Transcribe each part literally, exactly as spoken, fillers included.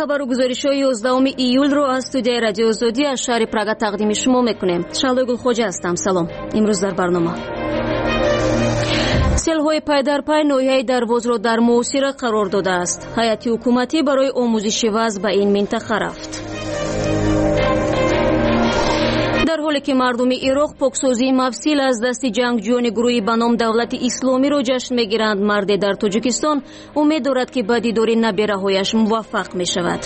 خبر و گزارش‌های یازدهم ایول رو از استودیوی رادیو آزادی از شهر پراگ تقدیم شما میکنیم. شعله گلخوجه هستم. سلام. امروز در برنامه سیل‌های پای در پای نوحه دروازه را در موثر قرار داده است. هیئت حکومتی برای آموزش وضع به این منطقه رفت. در حالی که مردم عراق پاکسازی مفصل از دست جنگجویان گروهی به نام دولت اسلامی را جشن میگیرند، مرد در تاجیکستان امید دارد که به دیدار نبیره‌هایش موفق می شود.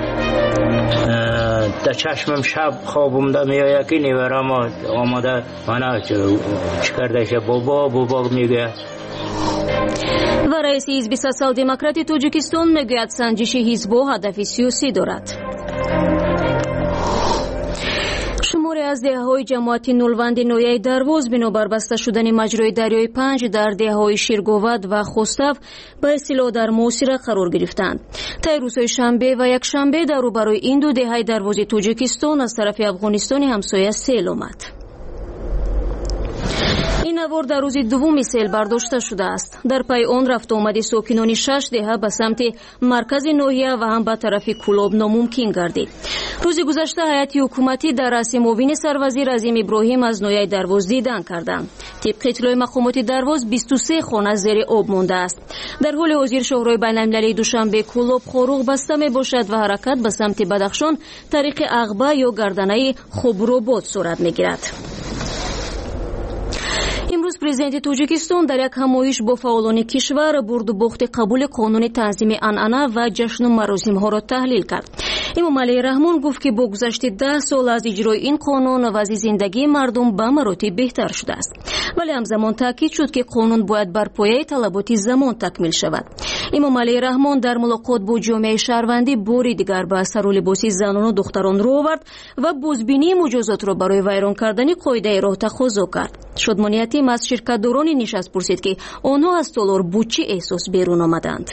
در چشمم شب خوابم در میآید که نیورم آماده منو چی کرده بابا بابا میگه. و رئیس حزب سوسیال دموکرات تاجیکستان میگوید سنجش حزب‌ها هدف سیاسی دارد. شماری از دهه‌های جماعت نولوند نوحه درواز بنابر بسته شدن مجرای دریای پنج در دهه‌های شیرگوود و خوستف به اصطلاح در موثر قرار گرفتند. طی روزهای شنبه و یک شنبه در روبروی این دو دهه درواز تاجیکستان از طرف افغانستان همسایه سیل آمد. این نوار در روز دوم سیل برداشته شده است. در پی آن رفت آمد ساکنان شش دهه به سمت مرکز ناحیه و هم به طرف کلاب ناممکن گردید. روز گذشته هیئت حکومتی در رأس معاون سروزیر عظیم ابراهیم از ناحیه درواز دیدن کردند. طبق اطلاع مقامات درواز بیست و سه خانه زیر آب مانده است. در حال حاضر شاهراه بین‌المللی دوشنبه کلاب خاروق بسته می باشد و حرکت به سمت بدخشان طریق عقبه یا گردنه خبرآباد صورت می گیرد. امروز پرزیدنت تاجیکستان در یک همایش با فعالان کشور برد و باخت قبول قانون تنظیم عنعنه و جشن و مراسم ها را تحلیل کرد. امام علی رحمان گفت که با گذشت ده سال از اجرای این قانون وضع زندگی مردم به مراتب بهتر شده است، ولی همزمان تاکید شد که قانون باید بر پایه طلبات زمان تکمیل شود. امام علی رحمان در ملاقات با جامعه شهروندی باری دیگر به سر و لباس زنان و دختران رو آورد و بازبینی مجازات را برای ویران کردن قاعده راه تقاضا کرد. شادمانیتی از شرکت‌داران نشست پرسید که آنها از تالار با چه احساس بیرون آمدند.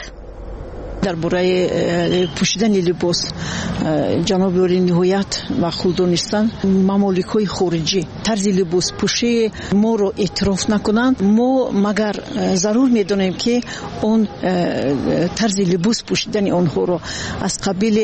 درباره پوشیدن لباس جناب عالی نهایت و خوددانستن ممالک‌های خارجی طرز لباس پوشی ما رو اعتراف نکنند، ما مگر ضرور می‌دانیم که اون طرز لباس پوشیدن آنها رو از قبیل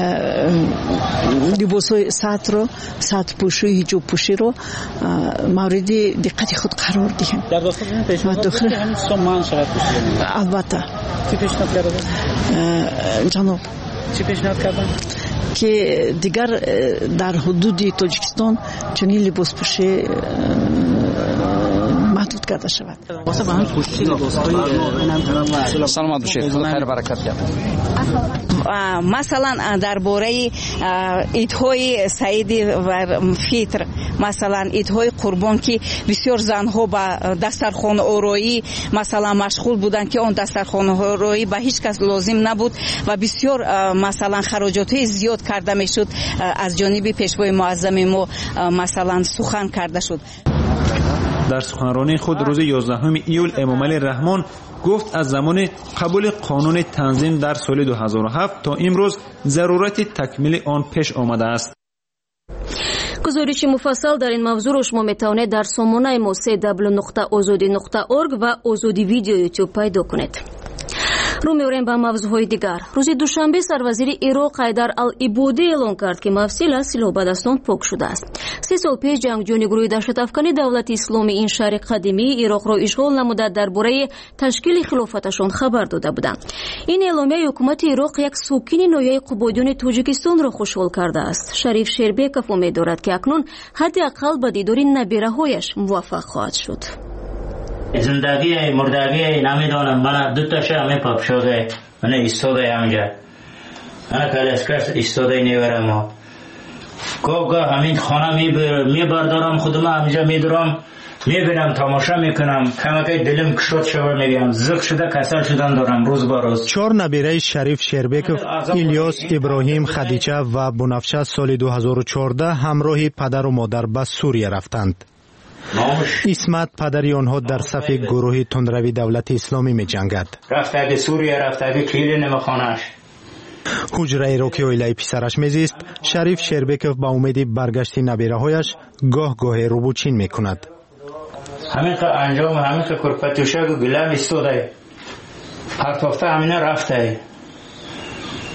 لباس‌های سطر رو سطر پوشی حجاب پوشی رو مورد دقت خود قرار دهیم. در داخل این پیشنهاد همین سامان شود پوشیدن. البته چی پیشنهاد کردن؟ جناب چی پیشنهاد کردن؟ که دیگر در حدود تاجیکستان چنین لباس پوشی محدود کرده شود. واسه به هم پوشش لباس‌های سلامت باشید. خدا خیر برکت بیاره. مثلا درباره عیدهای سعید و فطر، مثلا عیدهای قربان که بسیار زنها با دسترخوان آرایی مثلا مشغول بودند که اون دسترخوان آرایی به هیچ کس لازم نبود و بسیار مثلا خراجات زیاد کرده میشد. از جانب پیشوای معظم ما مثلا سخن کرده شد. در سخنرانی خود روز یازدهم ایول امام علی رحمان گفت از زمان قبول قانون تنظیم در سال دو هزار و هفت تا امروز ضرورت تکمیل آن پیش آمده است. گزارش مفصل در این موضوع رو شما میتوانید در سامانه ما سه دبلیو نقطه آزادی نقطه اورگ و آزادی ویدیو یوتیوب پیدا کنید. رو می‌بریم به موضوعهای دیگر. روز دوشنبه سروزیر عراق حیدر العبودی اعلام کرد که مفصل از سلاح به دستان پاک شده است. سه سال پیش جنگجویان گروه دهشت افکنی دولت اسلامی این شهر قدیمی عراق را اشغال نموده درباره تشکیل خلافتشان خبر داده بودند. این اعلامیه حکومت عراق یک ساکن ناحیه قبادیان تاجیکستان را خوشحال کرده است. شریف شیربکوف امید دارد که اکنون حداقل به دیدار نبیره‌هایش موفق خواهد شد. زندگی مردگی نمیدانم. من دو تا شام پاپ شده من ایستاده همینجا من کلاسکاس ایستاده نیورم ما گاه گاه همین خانه میبردارم خودم همینجا میدارم میبینم تماشا میکنم کمکی دلم کشود شده میگم زخ شده کسل شدن دارم روز با روز. چهار نبیره شریف شیربکوف الیاس ابراهیم خدیجه و بنفشه سال دو هزار و چهارده همراه پدر و مادر به سوریه رفتند. اسمت پدری آنها در صف گروه تندروی دولت اسلامی می جنگد. رفته به سوریه رفته به کلیل نمخانش. حجره را که اویلای پسرش میزیست شریف شیربکوف با امید برگشت نبیره هایش گاه گاه روبوچین می کند. همین که انجام همین که کرپتوشک و گلم استوده هر توفته همینه رفته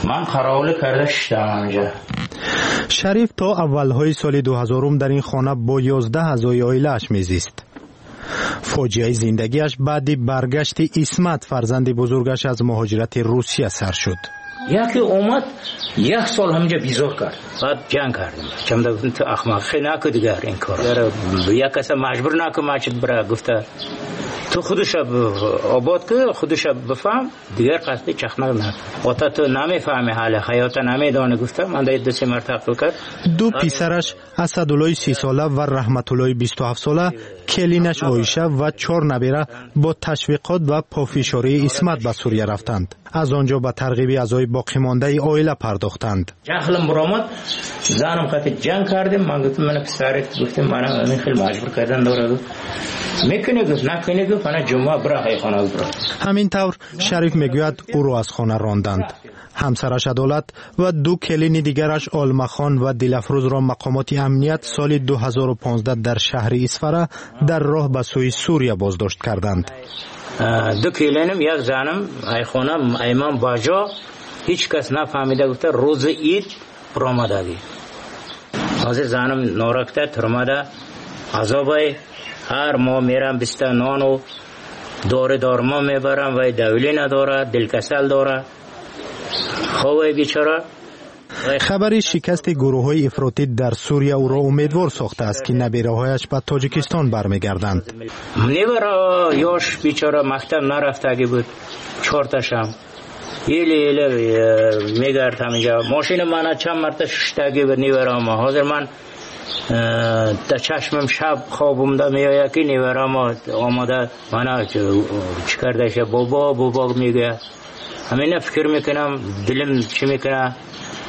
من خراوله کرده شدم اونجا. شریف تا اولهای سال دو هزار در این خانه با یازده اعضای عائله‌اش میزیست. فاجعه زندگیش بعد برگشت اسمت فرزند بزرگش از مهاجرت روسیه سر شد. یکی اومد یک سال همینجا بیزار کرد، بعد جنگ کردیم. چم دادن تو احمق نکن دیگر این کار. یک کس مجبور نکن ماچت برای گفته تو خودش آباد که خودش بفهم دیگر قصد چخنه نکن. وقتا تو نمیفهمی حال حیات نمیدانی گفته من دید دو سه مرتبه کرد. دو پسرش اسدالله سی ساله و رحمت الله بیست و هفت ساله، کلینش عایشه و چهار نبیره با تشویقات و پافشاری اسمت به سوریه رفتند. از آنجا به ترغیب اعضای باقی مانده عائله پرداختند. جهلم برآمد، زنم قطع جنگ کردیم. من گفتم من پسرت گفتم من خیلی مجبور کردن داره میکنه گفت نکنه گفت من جمعه برای خانه برای. همین طور شریف میگوید او را از خانه راندند. همسرش عدالت و دو کلین دیگرش آلمخان و دلفروز را مقامات امنیت سال دو هزار و پانزده در شهر اسفره در راه به سوی سوریه بازداشت کردند. دو کلینم یک زنم ای خانم ایمان باجا هیچ کس نفهمیده گفته روز عید برآمدگی. حاضر زنم نارکته ترمده عذابای هر ماه میرم بیست نان و داره دارما میبرم و دولی نداره دلکسل داره خواه بیچاره. خبری شکست گروه های افراطی در سوریه او را امیدوار ساخته است که نبیره هایش به تاجیکستان برمیگردند. نیبره یاش بیچاره مکتب نرفتگی بود چهارتاشم ایلی ایلی میگرد همینجا ماشین من چند مرتبه ششتگی بود نیبره ما. حاضر من در چشمم شب خوابم ده میآید که نیبره ما آماده من چی کرده شه بابا بابا میگه. همین فکر میکنم دلم چی میکنه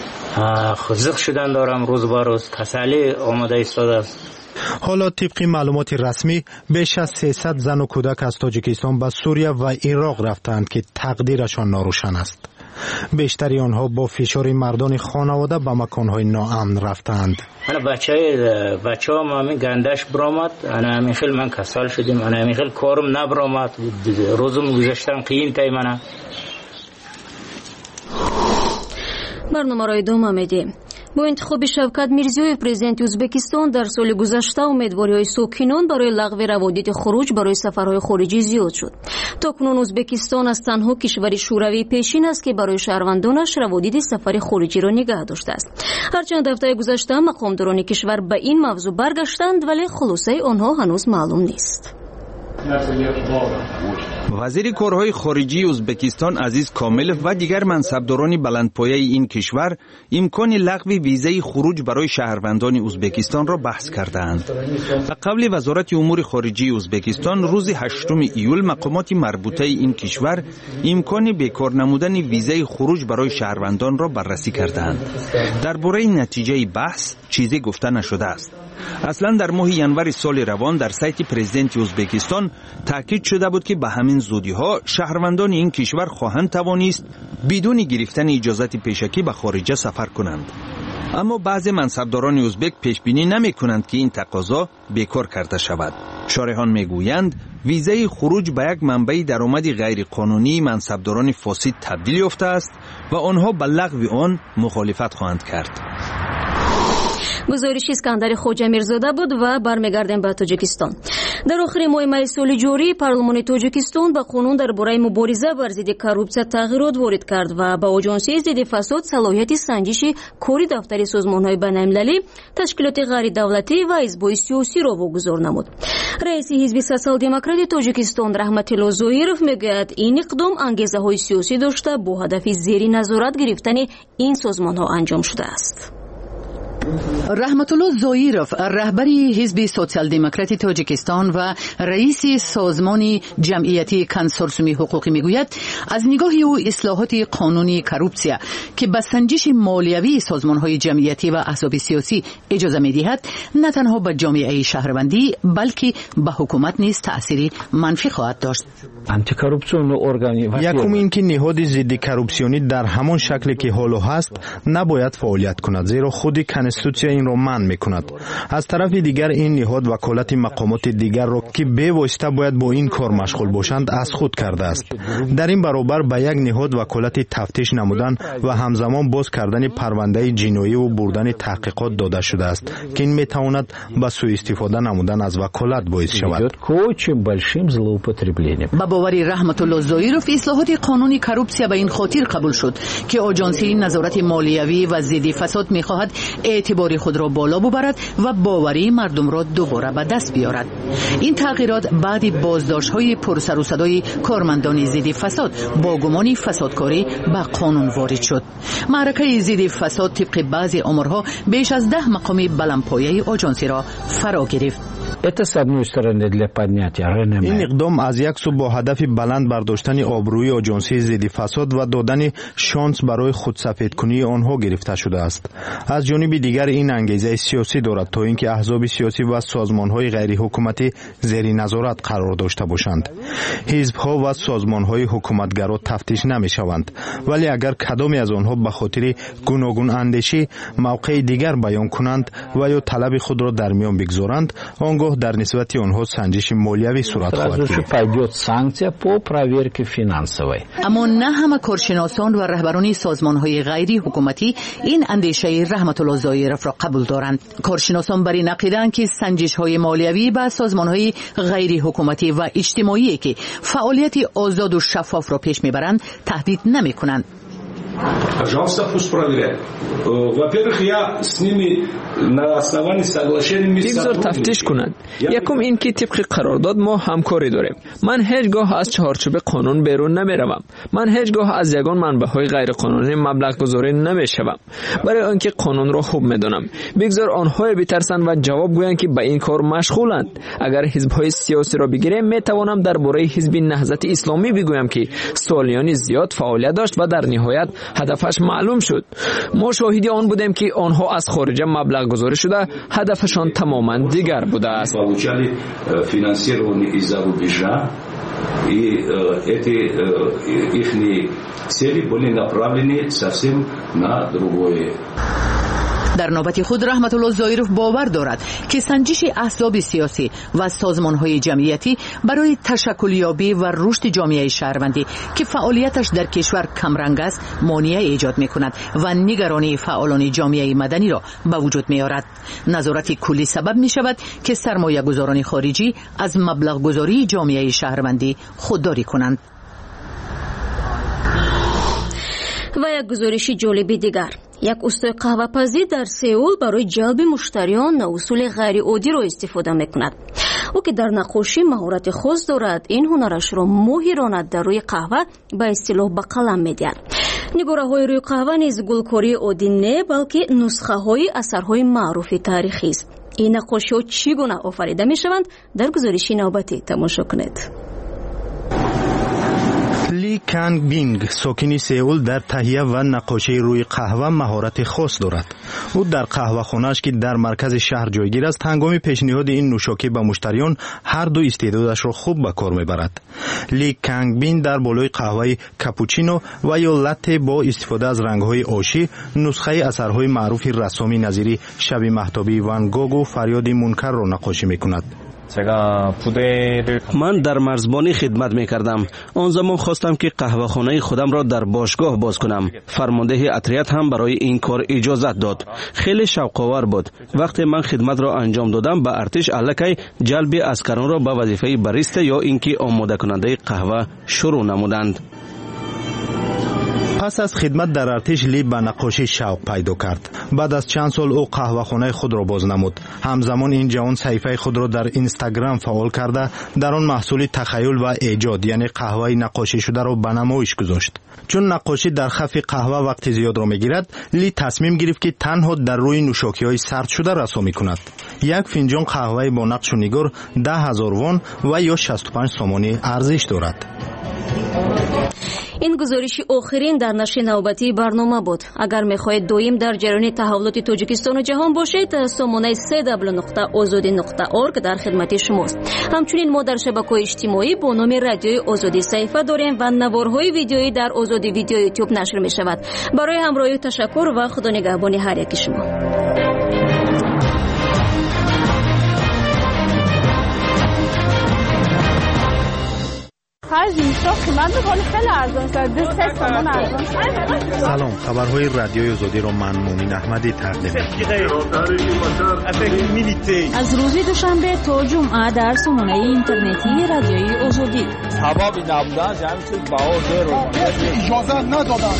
خزق شدن دارم روز با روز کسلی آماده ایستاده است. حالا طبق معلومات رسمی بیش از سیصد زن و کودک از تاجیکستان به سوریه و عراق رفتند که تقدیرشان ناروشن است. بیشتری آنها با فشار مردان خانواده به مکانهای ناامن رفتند. انا بچه بچه هم همین گندش برآمد. انا همین خیلی من کسل شدیم. انا همین خیلی کارم نبرآمد. روزم گذاشتم قیم تای منه. برنامه را ادامه میدیم. با انتخاب شوکت میرزیویف پرزیدنت ازبکستان در سال گذشته امیدواری‌های ساکنان برای لغو روابط خروج برای سفرهای خارجی زیاد شد. تاکنون ازبکستان از تنها کشور شوروی پیشین است که برای شهروندانش روابط سفر خارجی را نگه داشته است. هرچند هفته گذشته مقامداران کشور به این موضوع برگشتند ولی خلاصه آنها هنوز معلوم نیست. وزیر کارهای خارجی ازبکستان عزیز کاملف و دیگر منصبداران بلندپایه این کشور امکان لغو ویزای خروج برای شهروندان ازبکستان را بحث کردند. و قبل وزارت امور خارجه ازبکستان روز هشتم ایول مقامات مربوطه این کشور امکان بیکار نمودن ویزای خروج برای شهروندان را بررسی کردند. درباره نتیجه بحث چیزی گفته نشده است. اصلا در ماه ینور سال روان در سایت پرزیدنت ازبکستان تاکید شده بود که به همین زودی ها شهروندان این کشور خواهند توانست بدون گرفتن اجازت پیشکی به خارج سفر کنند. اما بعضی منصبداران ازبک پیش بینی نمی کنند که این تقاضا بیکار کرده شود. شارحان می گویند ویزای خروج به یک منبع درآمد غیر قانونی منصبداران فاسد تبدیل یافته است و آنها به لغو آن مخالفت خواهند کرد. گزارش اسکندر خوجه میرزاده بود و برمیگردیم به تاجیکستان. در آخر ماه می سال جاری پارلمان تاجیکستان به قانون درباره مبارزه بر ضد کورپسیا تغییرات وارد کرد و به آژانسی ضد فساد صلاحیت سنجش کاری دفتر سازمان‌های بین‌المللی، تشکیلات غیر دولتی و حزب‌های سیاسی را واگذار نمود. رئیس حزب سوسیال دموکرات تاجیکستان رحمت الله زویرف میگوید این اقدام انگیزه‌های سیاسی داشته با هدف زیر نظارت گرفتن این سازمان‌ها انجام شده است. رحمت الله زویرف رهبری حزب سوسیال دموکرات تاجیکستان و رئیس سازمان جمعیتی کنسورسیوم حقوقی میگوید از نگاه او اصلاحات قانونی کورپسیا که به سنجش مالیوی سازمان‌های جمعیتی و احزاب سیاسی اجازه می‌دهد نه تنها به جامعه شهروندی بلکه به حکومت نیز تأثیری منفی خواهد داشت. یکم این که نهاد ضد کورپسیونی در همان شکلی که حالا هست نباید فعالیت کند، زیرا خود کنسورسیوم کنستیتوسیا این را منع میکند. از طرف دیگر این نهاد وکالت مقامات دیگر را که به واسطه باید با این کار مشغول باشند از خود کرده است. در این برابر به یک نهاد وکالت تفتیش نمودن و همزمان باز کردن پرونده جنایی و بردن تحقیقات داده شده است که این میتواند به سوء استفاده نمودن از وکالت باعث شود. با باوری رحمت الله زایروف اصلاحات قانون کروپسیا به این خاطر قبول شد که آژانسی نظارت مالیوی و ضد فساد میخواهد اعتبار خود را بالا ببرد و باوری مردم را دوباره به دست بیارد. این تغییرات بعد بازداشت‌های پرسر و صدای کارمندان ضد فساد با گمان فسادکاری به قانون وارد شد. معرکه ضد فساد طبق بعضی آمارها بیش از ده مقام بلندپایه آژانسی را فرا گرفت. این اقدام از یک سو با هدف بلند برداشتن آبروی آژانسی ضد فساد و دادن شانس برای خودسفیدکنی آنها گرفته شده است. از جانب دیگر این انگیزه سیاسی دارد تا اینکه احزاب سیاسی و سازمان‌های غیر حکومتی زیر نظارت قرار داشته باشند. حزب‌ها و سازمان‌های حکومتگرا تفتیش نمی‌شوند، ولی اگر کدامی از آنها به خاطر گوناگون اندیشی موقع دیگر بیان کنند و یا طلب خود را در میان بگذارند، آنگاه در نسبت آنها سنجش مالیوی صورت خواهد گرفت. اما نه همه کارشناسان و رهبران سازمان‌های غیر حکومتی این اندیشه رحمت الله زایروف را قبول دارند. کارشناسان بر این عقیده‌اند که سنجش‌های مالیوی به سازمان‌های غیر حکومتی و اجتماعی که فعالیت آزاد و شفاف را پیش می‌برند تهدید نمی‌کنند. Пожалуйста, пусть проверяют. Во-первых, я с ними на основании соглашения بگذار تفتیش کنند. یکم این که طبق قرارداد ما همکاری داریم. من هیچگاه از چهارچوب قانون بیرون نمیروم. من هیچگاه از یگان منبع‌های غیر قانونی مبلغ گذاری نمیشوم. برای آنکه قانون را خوب میدونم. بگذار آنها بترسند و جواب گویند که به این کار مشغولند. اگر حزب‌های سیاسی را بگیریم میتوانم درباره حزب نهضت اسلامی بگویم که سالیان زیاد فعالیت داشت و در نهایت هدفش معلوم شد. ما شاهد آن بودیم که آنها از خارج مبلغ گذاری شده هدفشان تماما دیگر بوده است. И эти их цели были направлены совсем на другое. در نوبت خود رحمت الله زایروف باور دارد که سنجش احزاب سیاسی و سازمان‌های جمعیتی برای تشکلیابی و رشد جامعه شهروندی که فعالیتش در کشور کمرنگ است مانع ایجاد می‌کند و نگرانی فعالان جامعه مدنی را به وجود می‌آورد. نظارت کلی سبب می‌شود که سرمایه‌گذاران خارجی از مبلغ گذاری جامعه شهروندی خودداری کنند. و یک گزارش جالب دیگر، یک استای قهوه پزی در سئول برای جلب مشتریان اصول غیر عادی را استفاده میکند. او که در نقاشی مهارت خاص دارد، این هنرش را ماهرانه در روی قهوه به اصطلاح به قلم میدهد. نگاره های روی قهوه نیز گلکاری عادی نه بلکه نسخه های اثرهای معروف تاریخی است. این نقاشی ها چگونه آفریده میشوند؟ در گزارش نوبتی تماشا کنید. لی کانگ بینگ ساکن سئول در تهیه و نقاشی روی قهوه مهارت خاص دارد. او در قهوه خانه‌اش که در مرکز شهر جایگیر است هنگام پیشنهاد این نوشاکی به مشتریان هر دو استعدادش را خوب به کار میبرد. لی کانگ بینگ در بالای قهوه کاپوچینو و یا لته با استفاده از رنگ‌های آشی نسخه اثرهای معروف رسامی نظیر شب مهتابی وان گوگ و فریاد منکر را نقاشی میکند. من در مرزبانی خدمت می کردم. آن زمان خواستم که قهوه خانه خودم را در باشگاه باز کنم. فرمانده اتریت هم برای این کار اجازت داد. خیلی شوق‌آور بود. وقتی من خدمت را انجام دادم به ارتش الکی جلب عسکران را به وظیفه باریستا یا اینکه آماده کننده قهوه شروع نمودند. پس از خدمت در ارتش لی به نقاشی شوق پیدا کرد. بعد از چند سال او قهوه خانه خود را باز نمود. همزمان این جوان صفحه خود را در اینستاگرام فعال کرده در آن محصول تخیل و ایجاد یعنی قهوه نقاشی شده را به نمایش گذاشت. چون نقاشی در خف قهوه وقت زیاد را میگیرد، لی تصمیم گرفت که تنها در روی نوشاکی‌های سرد شده رسامی کند. یک فنجان قهوه با نقش و نگار ده هزار وان و یا شصت و پنج سومانی ارزش دارد. این گزارش آخرین در نشر نوبتی برنامه بود. اگر میخواهید دویم در جریان تحولات تاجیکستان و جهان باشید، سامانه سه دبلیو نقطه آزادی نقطه اورگ در خدمت شماست. همچنین ما در شبکه‌های اجتماعی با نام رادیوی آزادی صفحه داریم و نوارهای ویدیویی در آزادی ویدیو یوتیوب نشر می شود. برای همراهی تشکر و خدا نگهبان هر یک شما. سلام، خبرهای رادیوی آزادی رو من مومین احمدی تقدیم می‌کنم. از روز دوشنبه تا جمعه در سامانه اینترنتی رادیوی آزادی. ثوابی نبودن جمعیت باور اجازه ندادن.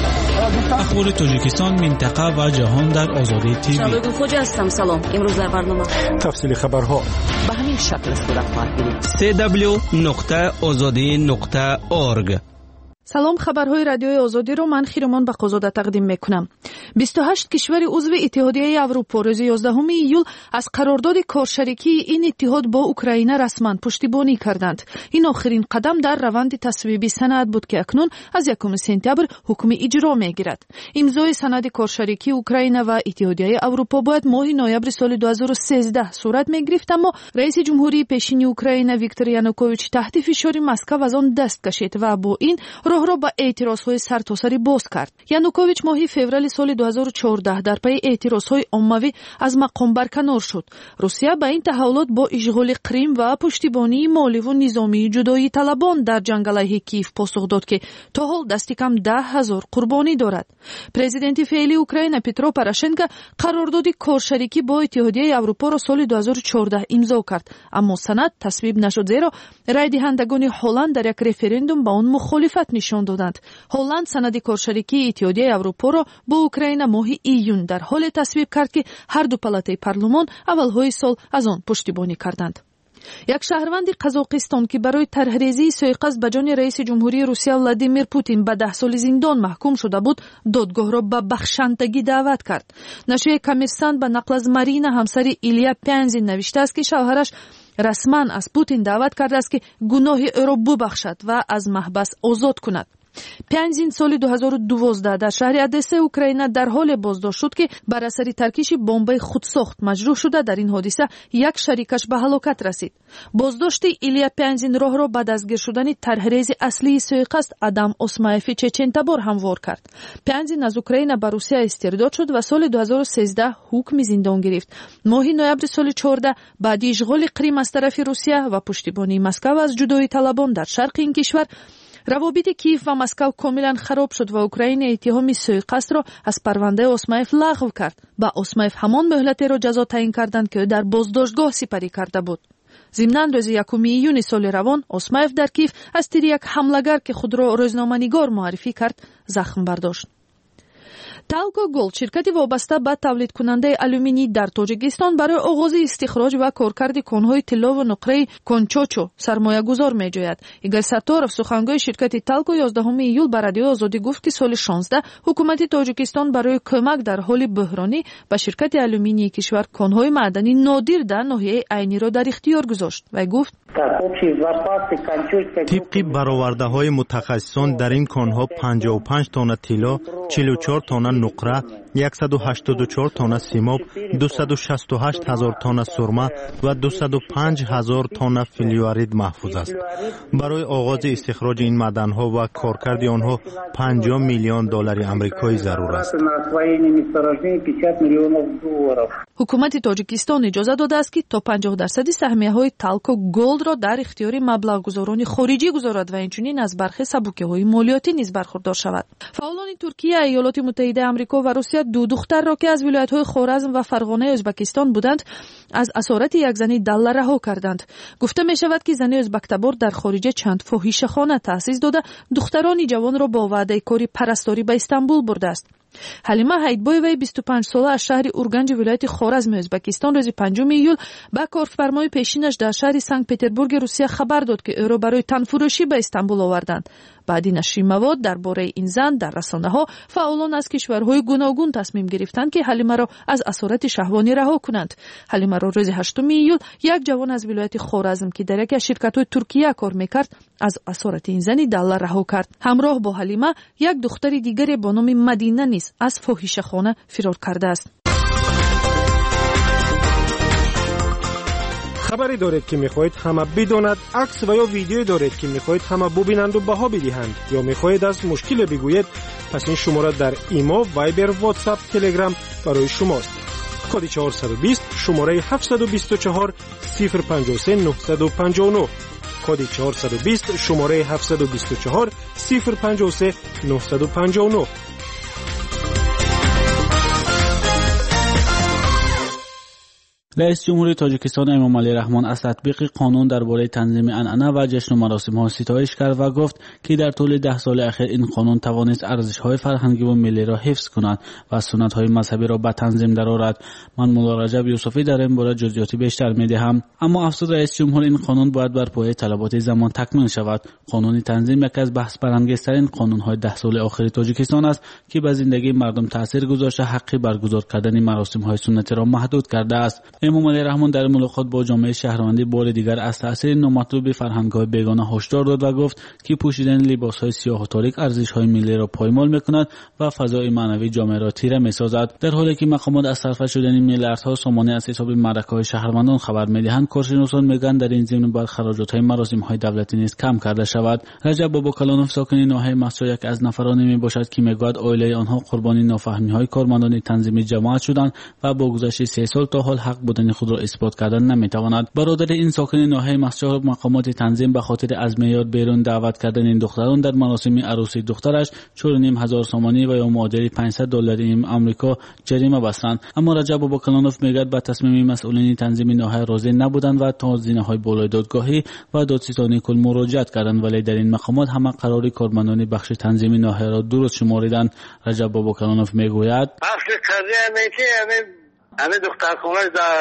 اخبار تاجیکستان، منطقه و جهان در آزادی تیوی. شبگون خوجا هستم. سلام. امروز در برنامه تفصیل خبرها به همین شکل صورت خواهد گرفت. سی دبلیو نقطه آزادی نقطه اورگ. سلام، خبرهای رادیوی آزادی رو من خیرمان بقازاده تقدیم میکنم. بیست و هشت کشور عضو اتحادیه اروپا روز یازدهم ایول از قرارداد کارشریکی این اتحاد با اوکراین رسما پشتیبانی کردند. این آخرین قدم در روند تصویب سند بود که اکنون از یکم سپتامبر حکم اجرا میگیرد. امضای سند کارشریکی اوکراین و اتحادیه اروپا باید ماه نوامبر سال دو هزار و سیزده صورت میگرفت، اما رئیس جمهوری پیشین اوکراین ویکتور یانوکوویچ تحت فشار مسکو از آن دست کشید و با این راه را با اعتراضهای سرتاسری باز کرد. یانوکوویچ ماه فوریه سال دو هزار و چهارده در پی اعتراضهای عمومی از مقام برکنار شد. روسیه با این تحولات با اشغال کریم و پشتیبانی مالی و نظامی جدایی طلبان در جنگ علیه کیف پاسخ داد که تا حال دست کم ده هزار قربانی دارد. پرزیدنت فعلی اوکراین پیترو پوراشنکو قرارداد کارشریکی با اتحادیه اروپا را سال دو هزار و چهارده امضا کرد، اما سند تصویب نشد زیرا رای دهندگان هلند در یک رفراندوم با آن مخالفت نشان دادند. هلند سند کارشریکی اتحادیه اروپا را با اوکراین ماه ایون در حال تصویب کرد که هر دو پالاتای پارلمان اولهای سال از آن پشتیبانی کردند. یک شهروند قزاقستان که برای طرحریزی سوءقصد به جان رئیس جمهوری روسیه ولادیمیر پوتین به ده سال زندان محکوم شده بود، دادگاه را به بخشندگی دعوت کرد. نشریه کامرسانت به نقل از مارینا همسر ایلیا پیانزین نوشته است که شوهرش رسما از پوتین دعوت کرده است که گناه او را ببخشد و از محبس آزاد کند. پیانزین سال دو هزار و دوازده در شهر ادسه اوکراین در حال بازداشت شد که بر اثر ترکیش بمب خودساخت مجروح شده. در این حادثه یک شریکش به هلاکت رسید. بازداشت ایلیا پیانزین راه را بعد از گیر شدن طرحریز اصلی سوءقصد آدم اسمایف چچنتبار هموار کرد. پیانزین از اوکراین به روسیه استرداد شد و سال دو هزار و سیزده حکم زندان گرفت. ماه نوامبر سال چهارده بعد اشغال کریم از طرف روسیه و پشتیبانی مسکو از جدایی طلبان در شرق این کشور، روابط کیف و مسکو کاملا خراب شد و اوکراین اتهام سوءقصد را از پرونده اسمایف لغو کرد. با اسمایف همان مهلت را جزا تعیین کردند که در بازداشتگاه سپری کرده بود. ضمناً روز یکم ایون سال روان اسمایف در کیف از تیر یک حمله‌گر که خود را روزنامه‌نگار معرفی کرد زخم برداشت. تالکو گولد شرکتی وابسته به تولید کننده آلومینی در تاجیکستان برای آغاز استخراج و کارکرد کانهای طلا و نقره کنچوچو سرمایه گذار می جوید. ایگور ساتورف سخنگوی شرکت تالکو یازدهم ایول به رادیو آزادی گفت که سال شانزده حکومت تاجیکستان برای کمک در حال بحرانی به شرکت آلومینی کشور کانهای معدنی نادر در ناحیه عینی را در اختیار گذاشت و گفت طبق برآورده‌های متخصصان در این کانها پنجاه و پنج تن طلا، چهل و چهار تن نقره، صد و هشتاد و چهار تن سیماب، دویست و شصت و هشت هزار تن سرمه و دویست و پنج هزار تن فلورید محفوظ است. برای آغاز استخراج این معدن‌ها و کارکرد آنها پنجاه میلیون دلار آمریکایی ضرور است. حکومت تاجیکستان اجازه داده است که تا پنجاه درصد سهمیه‌های تالکو گولد را در اختیار مبلغ‌گذاران خارجی گذارد و اینچنین از برخی سبوکی‌های مالیاتی نیز برخوردار شود. فعالان ترکیه، ایالات متحده آمریکا و روسیه دو دختر را که از ولایت‌های خوارزم و فرغانه ازبکستان بودند از اسارت یک زنی دله رها کردند. گفته می شود که زن ازبک‌تبار در خارج چند فاحشه‌خانه تأسیس داده دختران جوان را با وعده کاری پرستاری به استانبول برده است. حلیمه هیدبایوی بیست و پنج ساله از شهر اورگنج ولایت خوارزم ازبکستان روز پنجم ایول با کارفرمای پیشینش در شهر سنت پترزبورگ روسیه خبر داد که او را برای تنفروشی به استانبول آوردند. بعد نشر مواد درباره این زن در رسانه‌ها، فعالان از کشورهای گوناگون تصمیم گرفتند که حلیمه را از اسارت شهوانی رها کنند. حلیمه را روز هشتم ایول یک جوان از ولایت خوارزم که در یک از شرکت‌های ترکیه کار می‌کرد از اسارت این زنی دله رها کرد. همراه با حلیمه یک دختر دیگر با نام مدینه نیز از فاحشه‌خانه فرار کرده است. خبری دارید که میخواهید همه بداند، عکس و یا ویدیویی دارید که میخواهید همه ببینند و بها بدهند، یا میخواهید از مشکل بگویید، پس این شماره در ایمو، وایبر، واتساپ، تلگرام برای شماست. کد چهارصد و بیست، شماره هفتصد و بیست و چهار، صفر پنجاه و سه، نهصد و پنجاه و نه. کد چهارصد و بیست شماره هفتصد و بیست و چهار صفر پنجاه و سه نهصد و پنجاه و نه. رئیس جمهوری تاجیکستان امامعلی رحمان از تطبیق قانون درباره تنظیم عنعنه و جشن و مراسم‌ها ستایش کرد و گفت که در طول ده سال اخیر این قانون توانست ارزش‌های فرهنگی و ملی را حفظ کند و سنت‌های مذهبی را به تنظیم درآورد. من مولا رجب یوسفی در این باره جزئیاتی بیشتر می‌دهم. اما افسر رئیس جمهور این قانون باید بر پایه طلبات زمان تکمیل شود. قانون تنظیم یکی از بحث برانگیزترین قانون‌های ده سال اخیر تاجیکستان است که به زندگی مردم تأثیر گذاشته حق برگزار کردن مراسم‌های سنتی را محدود کرده است. امامعلی رحمان در ملاقات با جامعه شهروندی بار دیگر از تأثیر نامطلوب فرهنگ‌های بیگانه هشدار داد و گفت که پوشیدن لباس‌های سیاه و تاریک ارزش‌های ملی را پایمال می‌کند و فضای معنوی جامعه را تیره می‌سازد. در حالی که مقامات از صرف شدن میلیاردها سامانه از حساب مرکه‌های شهروندان خبر می‌دهند، کارشناسان میگن در این ضمن باید خراجات‌های مراسم‌های دولتی نیز کم کرده شود. رجب باباکلانوف ساکن ناحیه مسجد یک از نفرانی میباشد که میگوید عائله آنها قربانی نافهمی‌های کارمندان تنظیم جماعت شدند و با گذشت سه سال تا حال حق بودن خود را اثبات کردن نمیتواند. برادر این ساکن ناحیه مسجد مقامات تنظیم به خاطر از معیار بیرون دعوت کردن این دختران در مراسم عروسی دخترش چهار و نیم هزار سامانی و یا معادل پانصد دلار آمریکا جریمه بستند. اما رجب باباکلانوف میگوید به تصمیم مسئولین تنظیم ناحیه راضی نبودند و تا زینه‌های بالای دادگاهی و دادستانی کل مراجعت کردند، ولی در این مقامات همه قراری کارمندان بخش تنظیم ناحیه را درست شماریدند. رجب باباکلانوف میگوید اصل قضیه اینه که همین دخترخانه در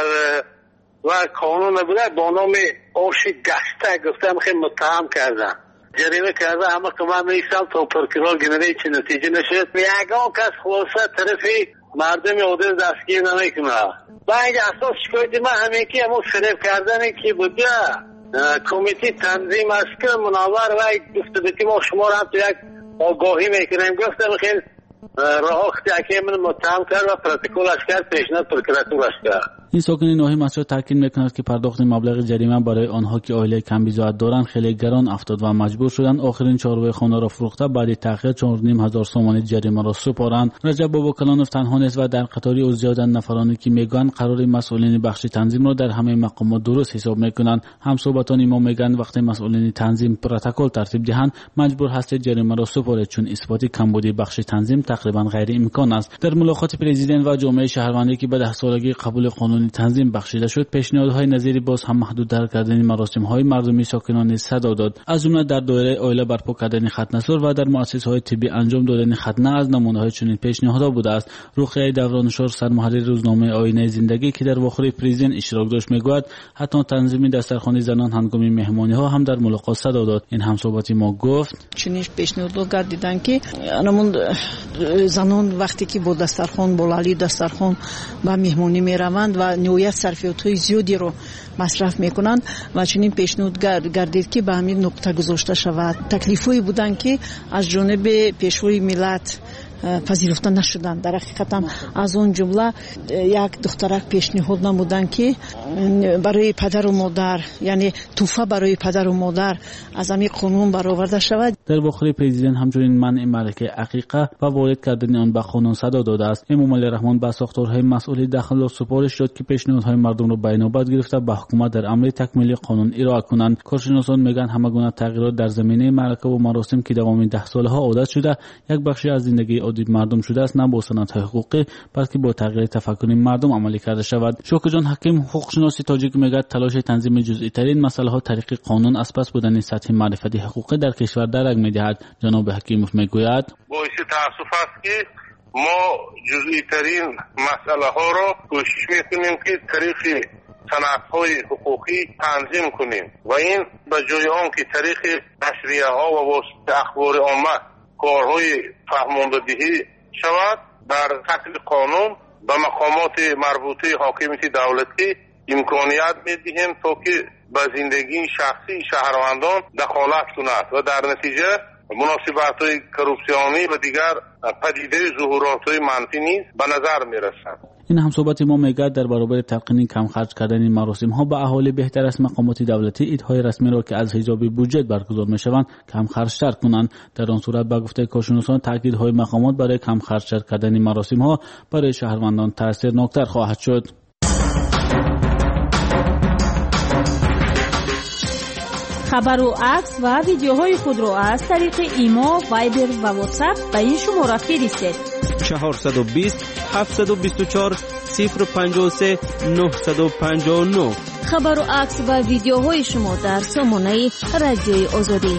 و قانون بوده با نام آشی گشته گفتم خیلی متهم کردن جریمه کرده، اما که من میستم تا پرکرار گنره چه نتیجه نشد. یکان کس خلاصه طرفی مردم عادل دستگیر نمیکنه. با اینجا اساس شکایتی من همین که همون فریب کردنی که بوده کمیتی تنظیم است که مناور و گفته که ما شما را هم تو یک آگاهی میکنیم. گفتم خیلی راه اختیاکی من متهم کرد و پروتکلش کرد، پیشنهاد پروکراتورش کرد. این ساکن ناحیه مسجد تاکید میکند که پرداخت مبلغ جریمه برای آنها که عائله کم بیزاد دارند خیلی گران افتاد و مجبور شدند آخرین چهارراه خانه را فروخته بعد تأخیر چهار و نیم هزار سومان جریمه را سپارند. رجب باباکلانوف تنها نیست و در قطاری از زیاد نفرانی که میگویند قرار مسئولین بخش تنظیم را در همه مقامات درست حساب میکنند. هم صحبتان ما میگویند وقتی مسئولین تنظیم پروتکل ترتیب دهند مجبور هستید جریمه را سپارید، چون اثبات کمبودی بخش تنظیم تقریبا غیر امکان است. در ملاقات پرزیدنت و جامعه شهروندی که به ده سالگی قبول قانون تنظیم بخشیده شد، پیشنهادهای نظیری باز هم محدودتر کردن مراسم‌های مردمی ساکنان صدا داد، از جمله در دایره عائله برپا کردن ختنه‌سر و در مؤسسه‌های طبی انجام دادن ختنه از نمونه‌های چنین پیشنهادها بوده است. رقیه دورانشار سرمحرر روزنامه آینه زندگی که در واخور پرزیدنت اشتراک داشت میگوید حتی تنظیم دسترخوان زنان هنگام مهمانی‌ها هم در ملاقات صدا داد. این همصحبتی ما گفت چنین پیشنهاد کردن که انمون زنان وقتی که با دسترخوان بالالی دسترخوان با مهمانی میروند و نهایت صرفیات‌های زیادی رو مصرف میکنند و چنین پیشنهاد گردید که به همین نقطه گذاشته شود. تکلیف‌هایی بودن که از جانب پیشوای ملت پذیرفته نشدند. در حقیقت هم از اون جمله یک دخترک پیشنهاد نمودن که برای پدر و مادر، یعنی توفه برای پدر و مادر از همین قانون برآورده شود. در واخور پرزیدنت همچنین منع ملکه عقیقه و وارد کردن آن به قانون صدا داده است. امامعلی رحمان به ساختارهای مسئولی داخل و سپارش داد که پیشنهادهای مردم را به نوبت گرفته به حکومت در عمل تکمیل قانون ارائه کنند. کارشناسان میگن همه گونه تغییرات در زمینه ملکه و مراسم که دوام ده سالها عادت شده یک بخشی از زندگی عادی مردم شده است، نه با سنت‌های حقوقی بلکه با تغییر تفکر مردم عملی کرده شود. شوکه جان حکیم حقوقشناس تاجیک میگه تلاش تنظیم جزئی ترین مسئله ها طریق قانون از پس بودن سطح معرفتی حقوقی در کشور درک میدهد. جناب حکیموف میگوید باعث تاسف است که ما جزئی ترین مسئله ها را کوشش میکنیم که طریق سندهای حقوقی تنظیم کنیم و این به جای آن که طریق نشریه ها و واسطه اخبار عامه کارهای فهماندهی شود، در شکل قانون به مقامات مربوطه حاکمیت دولتی امکانیت میدهیم تا که به زندگی شخصی شهروندان دخالت کند و در نتیجه مناسبت‌های کروپسیونی و دیگر پدیده ظهورات‌های منفی نیز به نظر می‌رسد. این هم صحبت ما میگه در برابر تلقین کم خرج کردن این مراسم ها به اهالی بهتر است مقامات دولتی ایدهای رسمی را که از حساب بودجه برگزار میشوند کم خرج تر کنند. در آن صورت به گفته کارشناسان تاکیدهای مقامات برای کم خرج کردن مراسم ها برای شهروندان تاثیرناکتر خواهد شد. خبر و عکس و ویدیوهای خود را از طریق ایما، وایبر و واتساپ به این شماره فرستید. چهارصد و بیست هفتصد و بیست و چهار صفر پنجاه و سه نهصد و پنجاه و نه. خبر و عکس و ویدیوهای شما در سامانه رادیوی آزادی.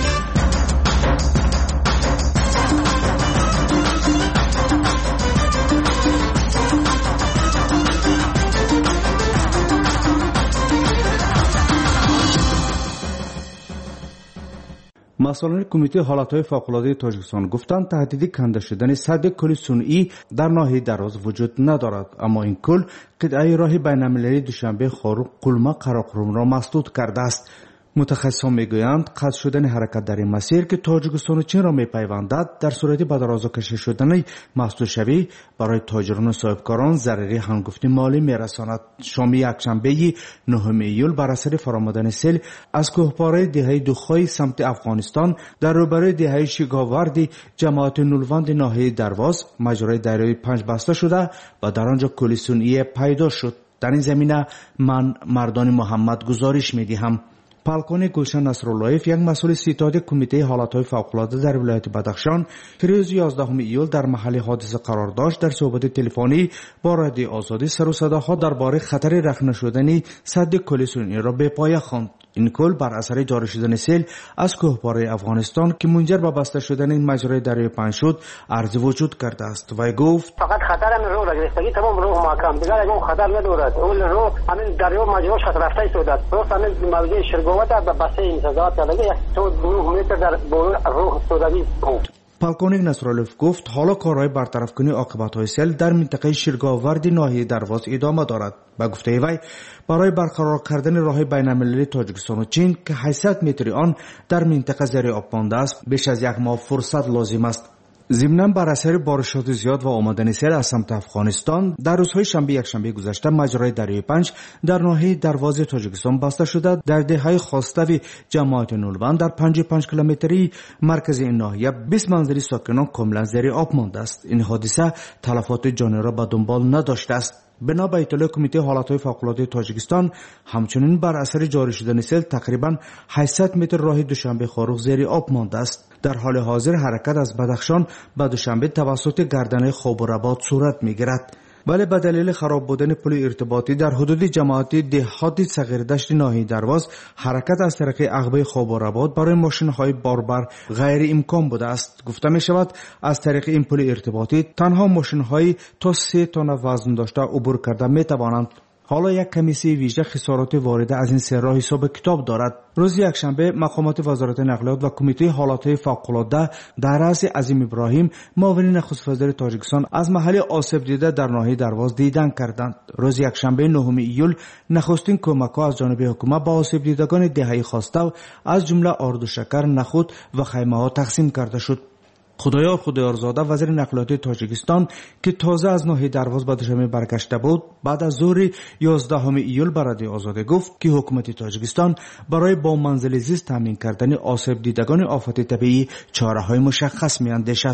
مسئولان کمیته حالتهای فوق‌العاده تاجیکستان گفتند تهدید کنده شدن سد کل صنعی در ناحیه دراز وجود ندارد، اما این کل قطعه راه بین‌المللی دوشنبه خاروق قلمه قراقرم را مسدود کرده است. متخصصان میگویند قطع شدن حرکت در این مسیر که تاجیکستان و چین را میپیوندد در صورت به درازا کشیده شدن مسدود شوی برای تاجران و صاحبکاران ضرری هنگفتی مالی میرساند. شام یکشنبه نهم ایول بر اثر فرامدن سیل از کوهپاره دهه دوخای سمت افغانستان در روبروی دهه شگاوردی جماعت نولوند ناحیه درواز مجرای دریای پنج بسته شده و در آنجا کلی صنعی پیدا شد. در این زمینه من مردان محمد گزارش میدهم. پالکون گلشن نصراللهیف یک مسئول ستاد کمیته حالتهای فوق‌العاده در ولایت بدخشان که روز یازدهم ایول در محل حادثه قرار داشت در صحبت تلفنی با رادیو آزادی سر و صداها درباره خطر رخنه شدن سد کل صنعی را به پایه خواند. این کل بر اثر جاری شدن سیل از کوهپاره افغانستان که منجر به بسته شدن این مجرای دریای پنج شد عرض وجود کرده است و گفت فقط خطر همین رو را گرفتگی تمام رو محکم دیگر اون خطر ندارد. اون رو همین دریا مجراش خط رفته شده است. درست همین موضوع شرگاوت به بسته این سزاوات کردگی تو دو متر در بون روح سوداوی بود. پالکونیک نصراللهیف گفت حالا کارهای برطرف کنی عاقبت‌های سیل در منطقه شیرگاورد ناحیه درواز ادامه دارد. با گفته وی برای برقرار کردن راه بین‌المللی تاجیکستان و چین که هشتصد متری آن در منطقه زیر آب مانده است بیش از یک ماه فرصت لازم است. ضمناً بر اثر بارشات زیاد و آمدن سیل از سمت افغانستان در روزهای شنبه یکشنبه گذشته مجرای دریای پنج در ناحیه دروازه تاجیکستان بسته شده. در دههای خواستوی جماعت نولوند در پنجاه و پنج کیلومتری مرکز این ناحیه بیست منزل ساکنان کاملا زیر آب مانده است. این حادثه تلفات جانی را به دنبال نداشته است. بنا به اطلاع کمیته حالتهای فوق‌العاده تاجیکستان همچنین بر اثر جاری شدن سیل تقریبا هشتصد متر راه دوشنبه خاروق زیر آب مانده است. در حال حاضر حرکت از بدخشان به دوشنبه توسط گردنه خوبرآباد صورت میگیرد، ولی به دلیل خراب بودن پل ارتباطی در حدود جماعتی دهات صغیردشت ناحیه درواز حرکت از طریق عقبه خوبرآباد برای ماشین‌های باربر غیر امکان بوده است. گفته می شود از طریق این پل ارتباطی تنها ماشین‌های تا سه تن وزن داشته عبور کرده می توانند. حالا یک کمیسیون ویژه خسارات وارده از این سه راه حساب کتاب دارد. روز یکشنبه مقامات وزارت نقلیات و کمیته حالتهای فوق‌العاده در رأس عظیم ابراهیم معاون نخست وزیر تاجیکستان از محل آسیب دیده در ناحیه درواز دیدن کردند. روز یکشنبه نهم ایول نخستین کمک‌ها از جانب حکومت با آسیب دیدگان دهه خواستو از جمله آرد و شکر، نخود و خیمه‌ها تقسیم کرده شد. خدایار خدایارزاده وزیر نقلیات تاجیکستان که تازه از ناحیه درواز به دوشنبه برگشته بود بعد از ظهر یازدهم ایول به رادیو آزادی گفت که حکومت تاجیکستان برای با منزل زیست تامین کردن آسیب دیدگان آفت طبیعی چاره‌های مشخص می‌اندیشد.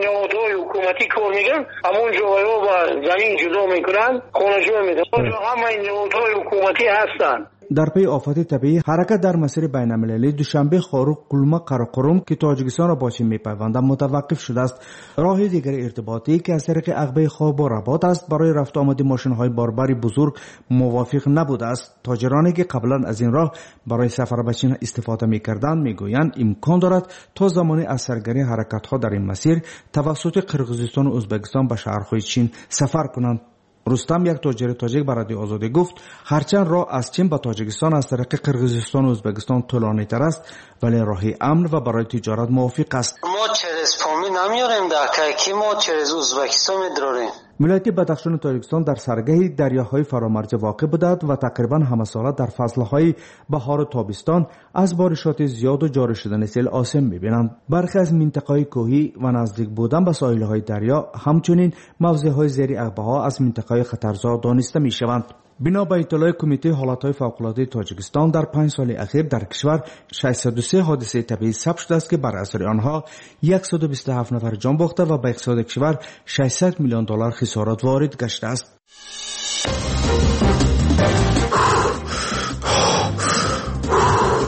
حکومتی کار میگن همون جاها با زمین جدا میکنن خونه‌جوی میدن. همه این نهادهای حکومتی هستن. در پی آفت طبیعی حرکت در مسیر بین‌المللی دوشنبه خاروق قلمه قراقرم که تاجیکستان را با چین میپیوندد متوقف شده است. راه دیگر ارتباطی که از طریق عقبه خوبرآباد است برای رفت آمد ماشین‌های باربر بزرگ موافق نبوده است. تاجرانی که قبلا از این راه برای سفر به چین استفاده میکردند میگویند امکان دارد تا زمان از سرگیری حرکت‌ها در این مسیر توسط قرقیزستان و ازبکستان به شهرهای چین سفر کنند. رستم یک تاجر تاجیک به رادیو آزادی گفت هرچند راه از چین به تاجیکستان از طریق قرقیزستان و ازبکستان طولانی تر است ولی راهی امن و برای تجارت موافق است. ما چرز پامی نمیاریم در که ما چرز ازبکستان میداریم. ولایت بدخشان و تاجیکستان در سرگه دریاهای فرامرز واقع بودند و تقریبا همه ساله در فصلهای بهار و تابستان از بارشات زیاد و جاری شدن سیل آسیب می‌بینند. برخی از مناطق‌های کوهی و نزدیک بودن به ساحل‌های دریا همچنین موضع‌های زیر عقبه‌ها از مناطق‌های خطرزا دانسته می‌شوند. بنا به اطلاع کمیته حالتهای فوق‌العاده تاجیکستان در پنج سال اخیر در کشور ششصد و سه حادثه طبیعی ثبت شده است که بر اثر آنها صد و بیست و هفت نفر جان باخته و به اقتصاد کشور ششصد میلیون دلار خسارات وارد گشته است.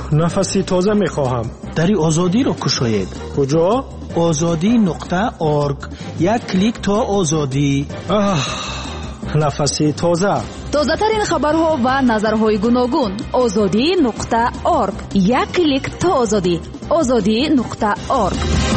نفسی تازه میخواهم. دری آزادی رو کشاید. کجا؟ آزادی نقطه ارگ. یک کلیک تا آزادی. آه نفسی تازه. تازه ترین خبرها و نظرهای گوناگون. آزادی نقطه ارگ. یک کلیک تا آزادی. آزادی نقطه ارگ.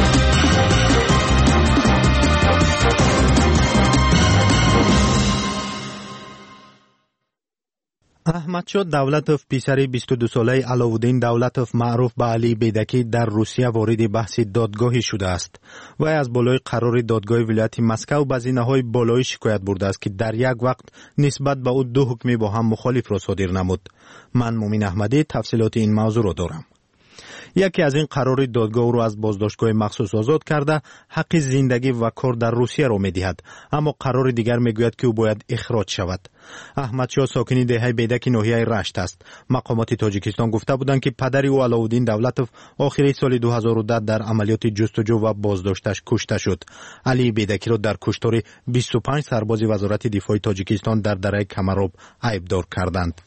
احمدشاه دولتوف پسر بیست و دو ساله علاءالدین دولتوف معروف به علی بیدکی در روسیه وارد بحث دادگاهی شده است. وی از بالای قرار دادگاه ولایت مسکو به زینه‌های بالایی شکایت برده است که در یک وقت نسبت به او دو حکم با هم مخالف را صادر نمود. من مومن احمدی تفصیلات این موضوع را دارم. یکی از این قرار دادگاه رو از بازداشتگاه مخصوص آزاد کرده حق زندگی و کار در روسیه را می‌دهد، اما قرار دیگر میگوید که او باید اخراج شود. احمدشاه ساکن دهه بیدک ناحیه رشت است. مقامات تاجیکستان گفته بودند که پدر او علاءالدین دولتوف آخر سال دو هزار و ده در عملیات جستجو و بازداشتش کشته شد. علی بیدکی را در کشتار بیست و پنج سرباز وزارت دفاع تاجیکستان در دره کمراب عیبدار کردند.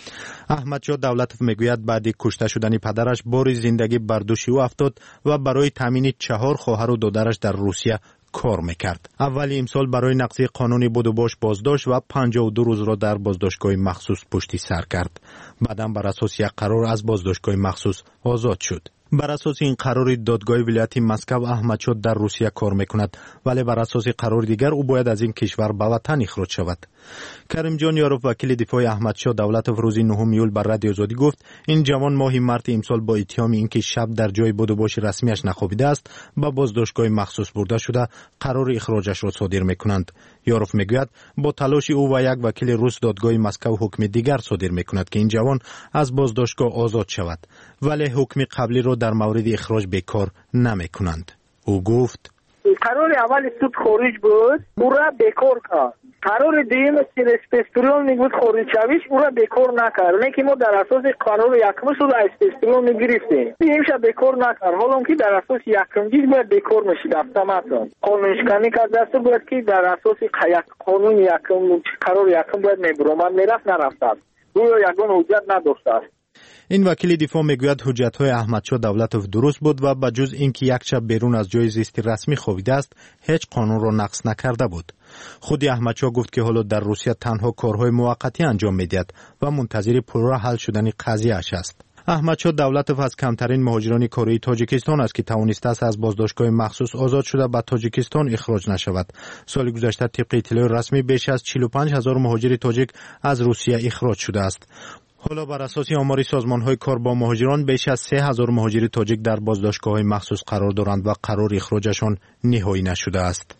احمدشاه دولتوف میگوید بعد کشته شدن پدرش بار زندگی بر دوش او افتاد و برای تامین چهار خواهر و دادرش در روسیه کار میکرد. اول امسال برای نقض قانون بود و باش بازداشت و پنجاه و دو روز را در بازداشتگاه مخصوص پشت سر کرد. بعداً بر اساس یک قرار از بازداشتگاه مخصوص آزاد شد. بر اساس این قرار دادگاه ولایت مسکو احمدشاه در روسیه کار میکند، ولی بر اساس قرار دیگر او باید از این کشور به وطن اخراج شود. کریم جان یاروف وکیل دفاع احمدشاه دولتوف روز نهم یول بر رادیو آزادی گفت این جوان ماه مارت امسال با اتهام اینکه شب در جای بود و باش رسمیش نخوابیده است با بازداشتگاه مخصوص برده شده قرار اخراجش را صادر میکنند. یاروف میگوید با تلاش او و یک وکیل روس دادگاه مسکو حکم دیگر صادر میکند که این جوان از بازداشتگاه آزاد شود، ولی حکم قبلی را در مورد اخراج بیکار نمیکنند. او گفت قرار اول سود خارج بود، او را بیکار کرد. قرار دیگه اسپستریون میگود خارج شویش، او را بیکار نکرد. نه که ما در اساس قرار یکم سود اسپستریون میگرفتیم، این شب بیکار نکرد. حالا که در اساس یکم دیگه باید بیکار میشید. افتماتون قانونشکنی کرد دست باید که در اساس یک قانون یکم قرار یکم باید میبرم میرفت نرفت. او یگان حجت نداشته است. این وکیل دفاع میگوید حجت‌های احمدشاه دولتوف درست بود و بجز اینکه یک شب بیرون از جای زیستی رسمی خوابیده است هیچ قانون را نقض نکرده بود. خود احمدشاه گفت که حالا در روسیه تنها کارهای موقتی انجام میدهد و منتظر پرراه حل شدن قضیه اش است. احمدشاه دولتوف از کمترین مهاجران کره تاجیکستان است که توانسته است از بازداشتگاه مخصوص آزاد شده به تاجیکستان اخراج نشود. سال گذشته طبق اطلاع رسمی بیش از چهل و پنج هزار مهاجر تاجیک از روسیه اخراج شده است. حالا بر اساس آمار سازمان‌های کار با مهاجران بیش از سه هزار مهاجر تاجیک در بازداشتگاه‌های مخصوص قرار دارند و قرار اخراجشان نهایی نشده است.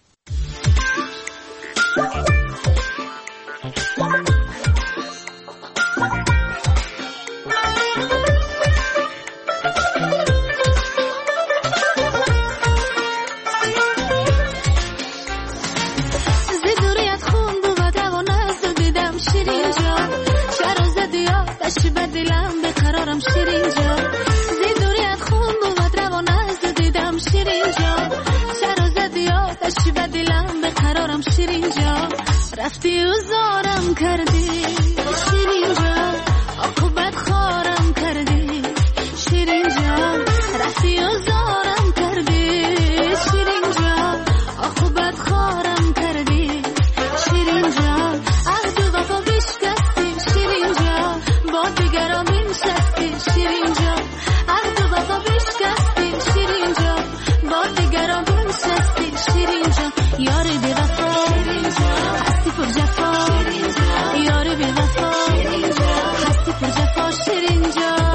رفتی و زارم کردی شیرین جان، عاقبت خارم کردی شیرین جان. رفتی و زارم کردی شیرین جان، عاقبت خارم کردی شیرین جان. عهد و وفا بشکستی شیرین جان، با دیگران بنشستی شیرین جان. عهد و وفا بشکستی شیرین جان، با دیگران بنشستی شیرین جان. یار بی وفا هستی پر جفا، یار بی وفا هستی پر جفا شیرین جان.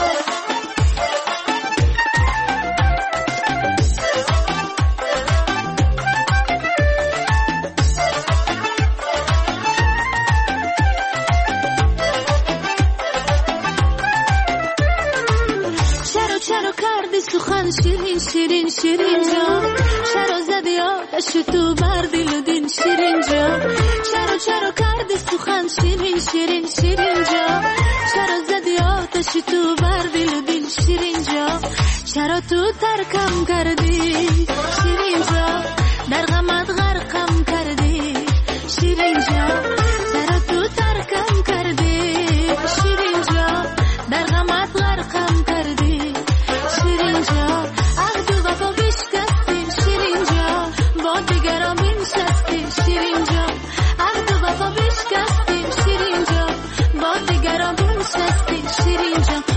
چرا چرا کردی سخن شیرین شیرین شیرین جان. چرا زدی آتش تو بر دل و دین شیرین جان. چرا چرا کردی سخن شیرین شیرین شیرین جان. چرا زدی آتش تو بر دل و دین شیرین جان. چرا تو ترکم کردی شیرین جان، در غمت غرقم کردی شیرین جان. چرا تو ترکم کردی شیرین جان، در غمت غرقم کردی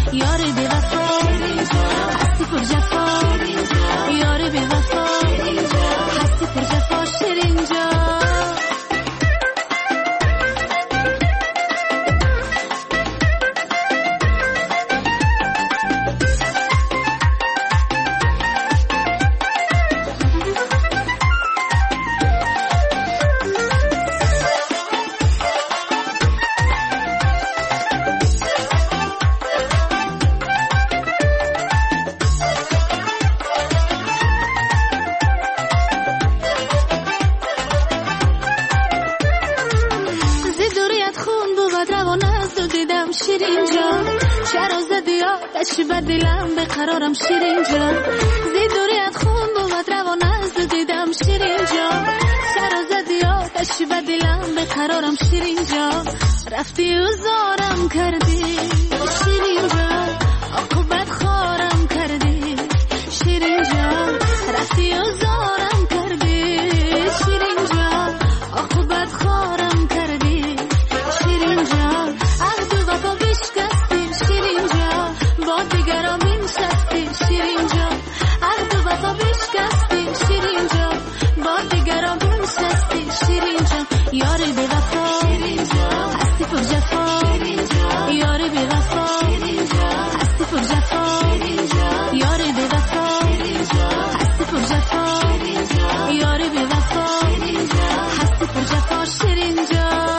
یار بی وفا هستی پر جفا یار بی وفا هستی پر جفا شیرین جان شیرین جان چرا زدی آتشی به دلم بقرارم شیرین جان زی دوریت خون بود روان از دیدم شیرین جان چرا زدی آتشی به دلم بقرارم شیرین جان رفتی و زارم کردی شیرین جان عاقبت خارم کردی شیرین جان رفتی و زارم کردی شیرین جان عاقبت خارم کردی شیرین جان شیرین جان عهد و وفا بشکستی شیرین جان با دیگران بنشستی شیرین جان یار بی وفا هستی پر جفا یار بی وفا هستی پر جفا یار بی وفا هستی پر جفا یار بی وفا هستی پر جفا شیرین جان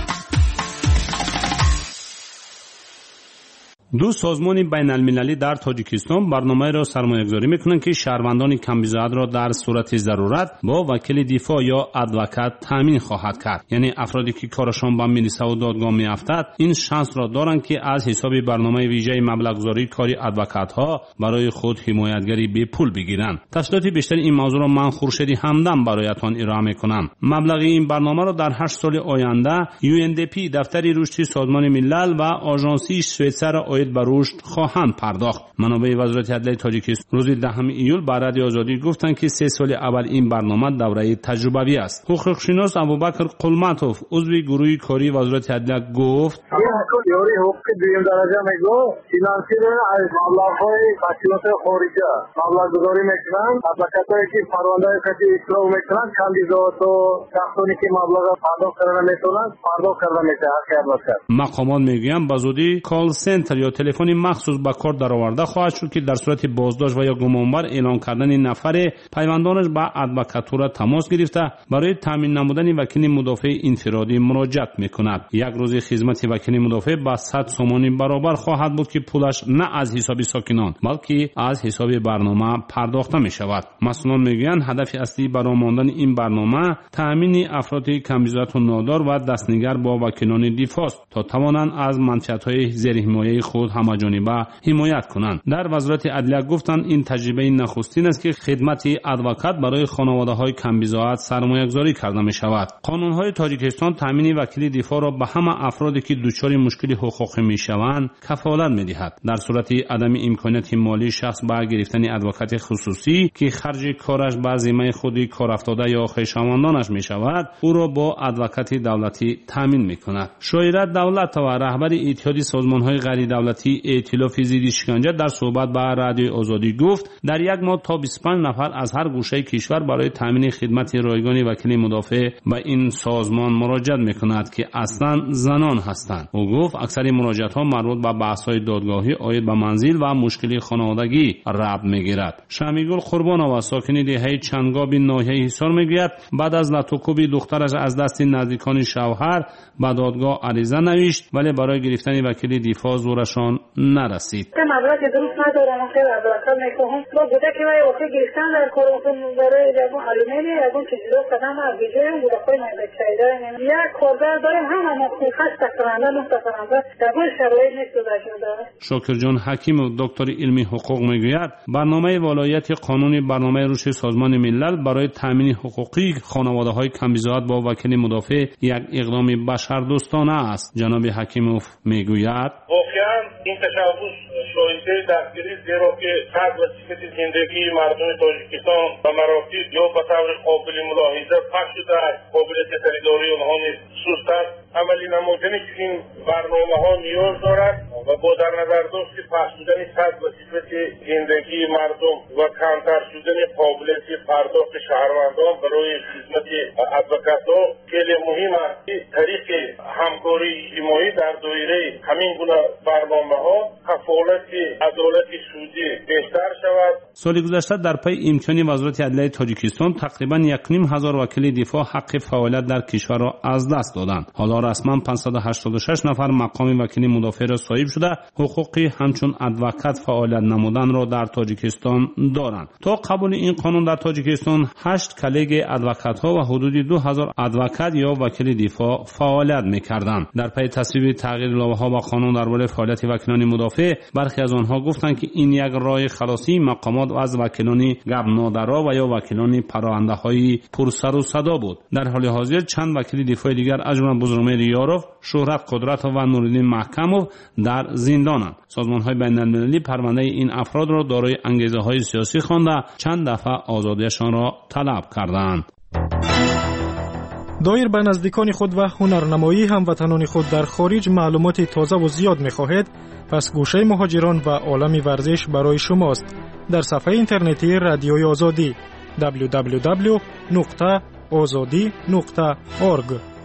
دو سازمان بین المللی در تاجیکستان برنامه را سرمایه‌گذاری می‌کنند که شهروندان کم‌بضاعت را در صورت ضرورت با وکیل دفاع یا ادوکات تامین خواهد کرد. یعنی افرادی که کارشان به میرسه و دادگاه میافتد این شانس را دارند که از حساب برنامه ویژه مبلغ‌گذاری کاری ادوکات‌ها برای خود حمایتگری به پول بگیرند. تفصیلات بیشتر این موضوع را من خورشیدی همدم برایتان ارائه می‌کنم. مبلغ این برنامه را در هشت سال آینده یو ان دی پی دفتر رشد سازمان ملل و آژانسی شویتزر آید به رشد خواهند پرداخت. منابع وزارت عدلیه تاجیکستان روز دهم ایول به رادیو آزادی گفتند که سه سال اول این برنامه دوره تجربوی است. حقوقشناس ابوبکر قلمتوف عضو گروه کاری وزارت عدلیه گفت یاری حقوق دویم درجه میگو فینانسیر از مبلغ‌های تشکیلات خارجی مبلغ‌گذاری میکنند. ادوکاتایی که پرونده کسی اصلاح میکنند کاندیدات و شخصانی که مبلغ پرداخت کردن میتونند پرداخت کردن میشه حق ادوکات. مقامات میگویند به زودی کال سنتر یا تلفن مخصوص به کار درآورده خواهد شد که در صورت بازداشت و یا گمانبر اعلان کردن نفر پیوندانش به ادوکاتور تماس گرفته برای تامین نمودن وکیل مدافع انفرادی مراجعت میکند. یک روز خدمت وکیل مدافع به صد سومانی برابر خواهد بود که پولش نه از حساب ساکنان بلکه از حساب برنامه پرداخته می شود. مسئولان میگویند هدف اصلی برای ماندن این برنامه تامین افراد کم‌بضاعت و نادار و دستنگر با وکیلان دفاع است تا توانند از منفعت‌های زیر حمایه خود همه‌جانبه حمایت کنند. در وزارت عدلیه گفتند این تجربه نخستین است که خدمت ادوکات برای خانواده‌های کم‌بضاعت سرمایه‌گذاری کرده می شود. قانون‌های تاجیکستان تامین وکیل دفاع را به همه افرادی که دچار مشکل حقوقی می شوند کفالت می دهد. در صورت عدم امکانیت مالی شخص به گرفتن ادوکات خصوصی که خرج کارش به ذمه خود کار افتاده یا خویشاوندانش می شود او را با ادوکات دولتی تامین می کند. شاید دولت و رهبر اتحادیه سازمان‌های غیر دولتی ائتلاف ضد شکنجه در صحبت با رادیو آزادی گفت در یک ماه تا بیست و پنج نفر از هر گوشه کشور برای تامین خدمت رایگان وکیل مدافع به این سازمان مراجعت می کند که اصلا زنان هستند. او گفت اکثر مراجعات ها مربوط به بحث های دادگاهی آید به منزل و مشکلی خانوادگی ربط میگیرد. شمیگل قربانова ساکن دهه چنگاب ناحیه حصار میگوید بعد از لطوکوب دخترش از دست نزدیکان شوهر به دادگاه عریضه نوشت ولی برای گرفتن وکیل دفاع زورشان نرسید. مبلغ درست ندارم که ادوکات میخواهم با بوده که من وقتی گرفتن در کارم برای جوان علومی یکون چیزا قدم از ویژه بوده خواهی نمیشه یک کاربر داریم هم هم خست کننده نقطه کننده در باید شرایط نیست داره. شاکر جان حکیم و دکتر علمی حقوق میگوید برنامه ولایت قانون برنامه رشد سازمان ملل برای تامین حقوقی خانواده‌های کم‌بضاعت با وکیل مدافع یک اقدام بشردوستانه است. جناب حکیموف میگوید واقعا این تشبث شایسته دستگیری زیرا که طرز و صفت زندگی مردم تاجیکستان و مراکز یا به طور قابل ملاحظه پخش شده است قابلیت خریداری آنها نیز سست است. عملی نمودن این برنامه ها نیاز دارد و با در نظر داشت که پخش شدن سطح و صفت زندگی مردم و کمتر شدن قابلیت پرداخت شهروندان برای خدمت ادوکات‌ها خیلی مهم است. طریق همکاری اجتماعی در دایره همین گونه برنامه ها کفالت عدالت سودی بهتر شود. سال گذشته در پی امکان وزارت عدلیه تاجیکستان تقریبا یک نیم هزار وکیل دفاع حق فعالیت در کشور را از دست دادند. حالا رسما پانصد و هشتاد و شش نفر مقام وکیل مدافع را صاحب شده حقوقی همچون ادوکات فعالیت نمودن را در تاجیکستان دارند. تا قبول این قانون در تاجیکستان هشت کلیگ ادوکات ها و حدود دو هزار ادوکات یا وکیل دفاع فعالیت می‌کردند. در پی تصویب تغییر لایحه‌ها و قانون درباره فعالیت وکیلان مدافع برخی از آنها گفتند که این یک راه خلاصی مقامات از وکیلان گبنادرا و یا وکیلان پرانده‌های پرسر و صدا بود. در حال حاضر چند وکیل دفاع دیگر از جمله بزرگمهر یاروف، شهرت قدرت و نوردین محکموف در زندانند. سازمان‌های بین‌المللی پرونده این افراد را دارای انگیزه‌های سیاسی خوانده چند دفعه آزادیشان را طلب کردند. دایر به نزدیکان خود و هنرنمایی هموطنان خود در خارج معلومات تازه و زیاد می‌خواهید، پس گوشه مهاجران و عالم ورزش برای شماست. در صفحه اینترنتی رادیوی آزادی دبلیو دبلیو دبلیو نقطه آزادی نقطه اورگ.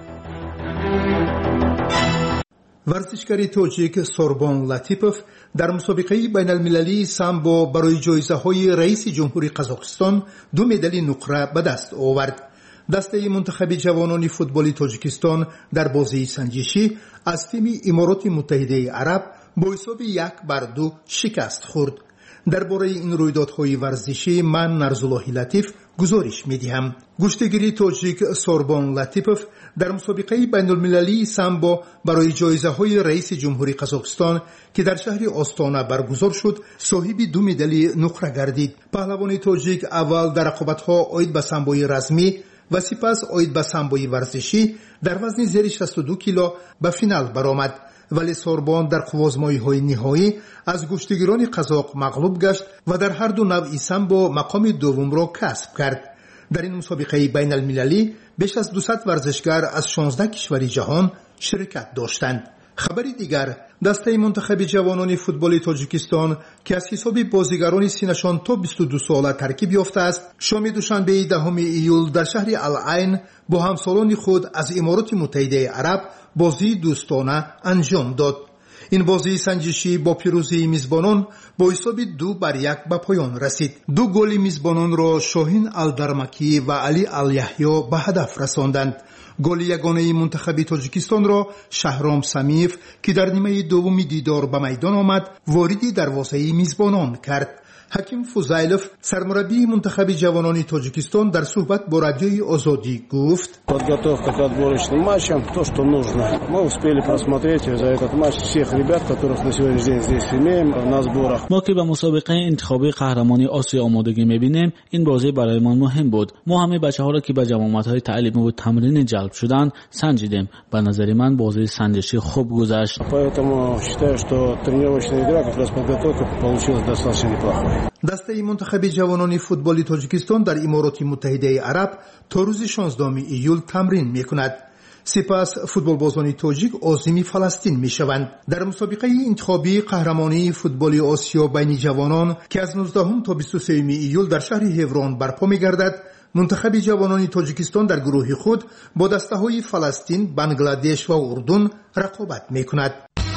ورزشکار تاجیک سوربون لاتیپوف در مسابقه بین المللی سامبو برای جایزه های رئیس جمهوری قزاقستان دو مدال نقره به دست آورد. دسته منتخب جوانان فوتبال تاجیکستان در بازی سنجشی از تیم امارات متحده عرب با حساب یک بر دو شکست خورد. درباره این رویدادهای ورزشی من نرزالله لطیف گزارش می‌دهم. گشتگیری تاجیک سوربون لاتیپوف در مسابقه بین المللی سامبو برای جایزه های رئیس جمهوری قزاقستان که در شهر آستانه برگزار شد صاحب دو مدال نقره گردید. پهلوان تاجیک اول در رقابت‌ها آید به سامبوی رزمی و سپس آید به سامبوی ورزشی در وزن زیر شصت و دو کیلو به فینال برآمد، ولی سوربون در خوازمایی‌های نهایی از گشتگیران قزاق مغلوب گشت و در هر دو نوع سامبو مقام دوم را کسب کرد. در این مسابقه بین المللی بیش از دویست ورزشکار از شانزده کشور جهان شرکت داشتند. خبری دیگر، دسته منتخب جوانان فوتبال تاجیکستان که از حساب بازیگران سینشان تا بیست و دو ساله ترکیب یافته است، شام دوشنبه دهم ایول در شهر العین با همسالان خود از امارات متحده عرب بازی دوستانه انجام داد. این بازی سنجشی با پیروزی میزبانان با حساب دو بر یک به پایان رسید. دو گل میزبانان را شاهین الدرمکی و علی الیحیی به هدف رساندند. گل یگانه منتخب تاجیکستان را شهرام سمیف که در نیمه دوم دیدار به میدان آمد واردی دروازه میزبانان کرد. حکیم فوزایلوف سرمربی منتخب جوانان تاجیکستان در صحبت با رادیوی آزادی گفت: подготовка к отборочным матчам то, что нужно. Мы успели просмотреть за этот матч всех ребят, которых на сегодняшний день здесь имеем на сборах. ما که به مسابقه انتخابی قهرمانی آسیا آمادگی می‌بینیم، این بازی برایمان مهم بود. ما همه بچه‌ها را که به جماعت‌های تعلیمی و تمرین جلب شدند سنجیدیم. به نظر من بازی سنجشی خوب گذشت. Поэтому считаю, что тренировочная игра как раз подготовка получилась достаточно неплохой. دسته منتخب جوانان فوتبال تاجیکستان در امارات متحده عرب تا روز شانزدهم ایول تمرین می‌کند. سپس فوتبال بازان تاجیک عازم فلسطین می‌شوند. در مسابقه انتخابی قهرمانی فوتبال آسیا بین جوانان که از نوزدهم تا بیست و سوم ایول در شهر هفران برپا می‌گردد، منتخب جوانان تاجیکستان در گروه خود با دسته‌های فلسطین، بنگلادش و اردن رقابت می‌کند.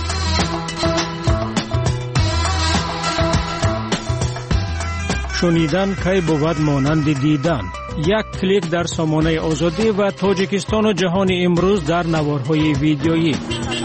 شنیدن کی بود مانند دیدن. یک کلیک در سامانه آزادی و تاجیکستان و جهان امروز در نوارهای ویدیویی.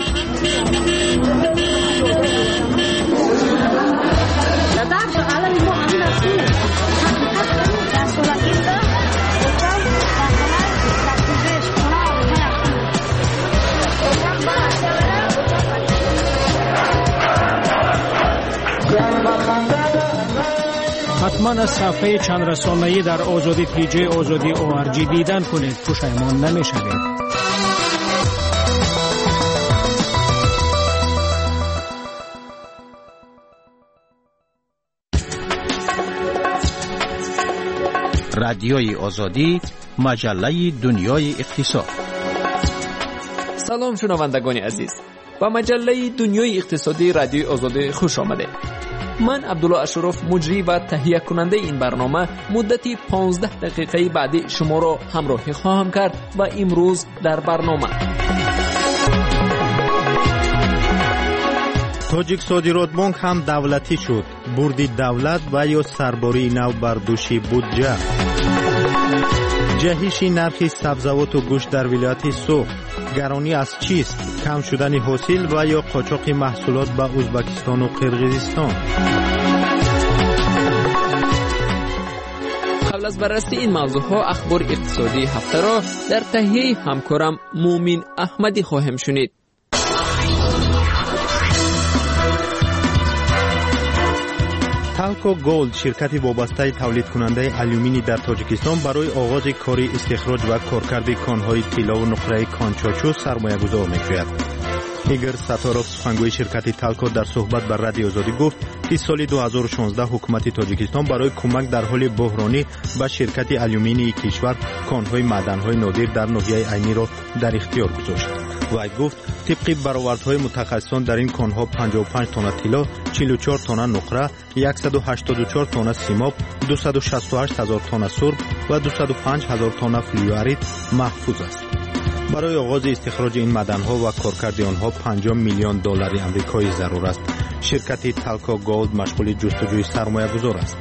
حتما از صفحه چند رسانه‌ای در آزادی پیجی آزادی او آر جی دیدن کنید، پشیمان نمی‌شوید. رادیوی آزادی، مجله دنیای اقتصاد. سلام شنوندگان عزیز، با مجله دنیای اقتصادی رادیوی آزادی خوش آمده. من عبدالله اشرف مجری و تهیه کننده این برنامه مدتی پانزده دقیقه بعدی شما را همراهی خواهم کرد و امروز در برنامه تاجیک صادرات بانک هم دولتی شد. بردی دولت و یا سرباری نو بر دوش بودجه. جهش نرخ سبزیجات و گوشت در ولایت سوخت. گرانی از چیست؟ کم شدن حاصل و یا قاچاق محصولات به ازبکستان و قرقیزستان. قبل از بررسی این موضوع ها اخبار اقتصادی هفته را در تهیه همکارم مومن احمدی خواهم شنید. تالکو گولد شرکتی وابسته تولید کننده آلومینی در تاجیکستان برای آغاز کار استخراج و کارکرد کانهای طلا و نقره کانچاچو سرمایه گذار می‌شود. ایگر ستاروف سخنگوی شرکت تالکو در صحبت با رادیو آزادی گفت که سال دو هزار و شانزده حکومت تاجیکستان برای کمک در حال بحرانی به شرکت آلومینی کشور کانهای معدن‌های نادر در ناحیه عینی را در اختیار گذاشت. وی گفت طبق برآوردهای متخصصان در این کانها پنجاه و پنج تن طلا، چهل و چهار تن نقره، صد و هشتاد و چهار تن سیماب، دویست و شصت و هشت هزار تن سرب و دویست و پنج هزار تن فلوریت محفوظ است. برای آغاز استخراج این معدن‌ها و کارکرد آنها پنجاه میلیون دلار آمریکایی ضرور است. شرکت تالکو گولد مشغول جستجوی سرمایه‌گذار است.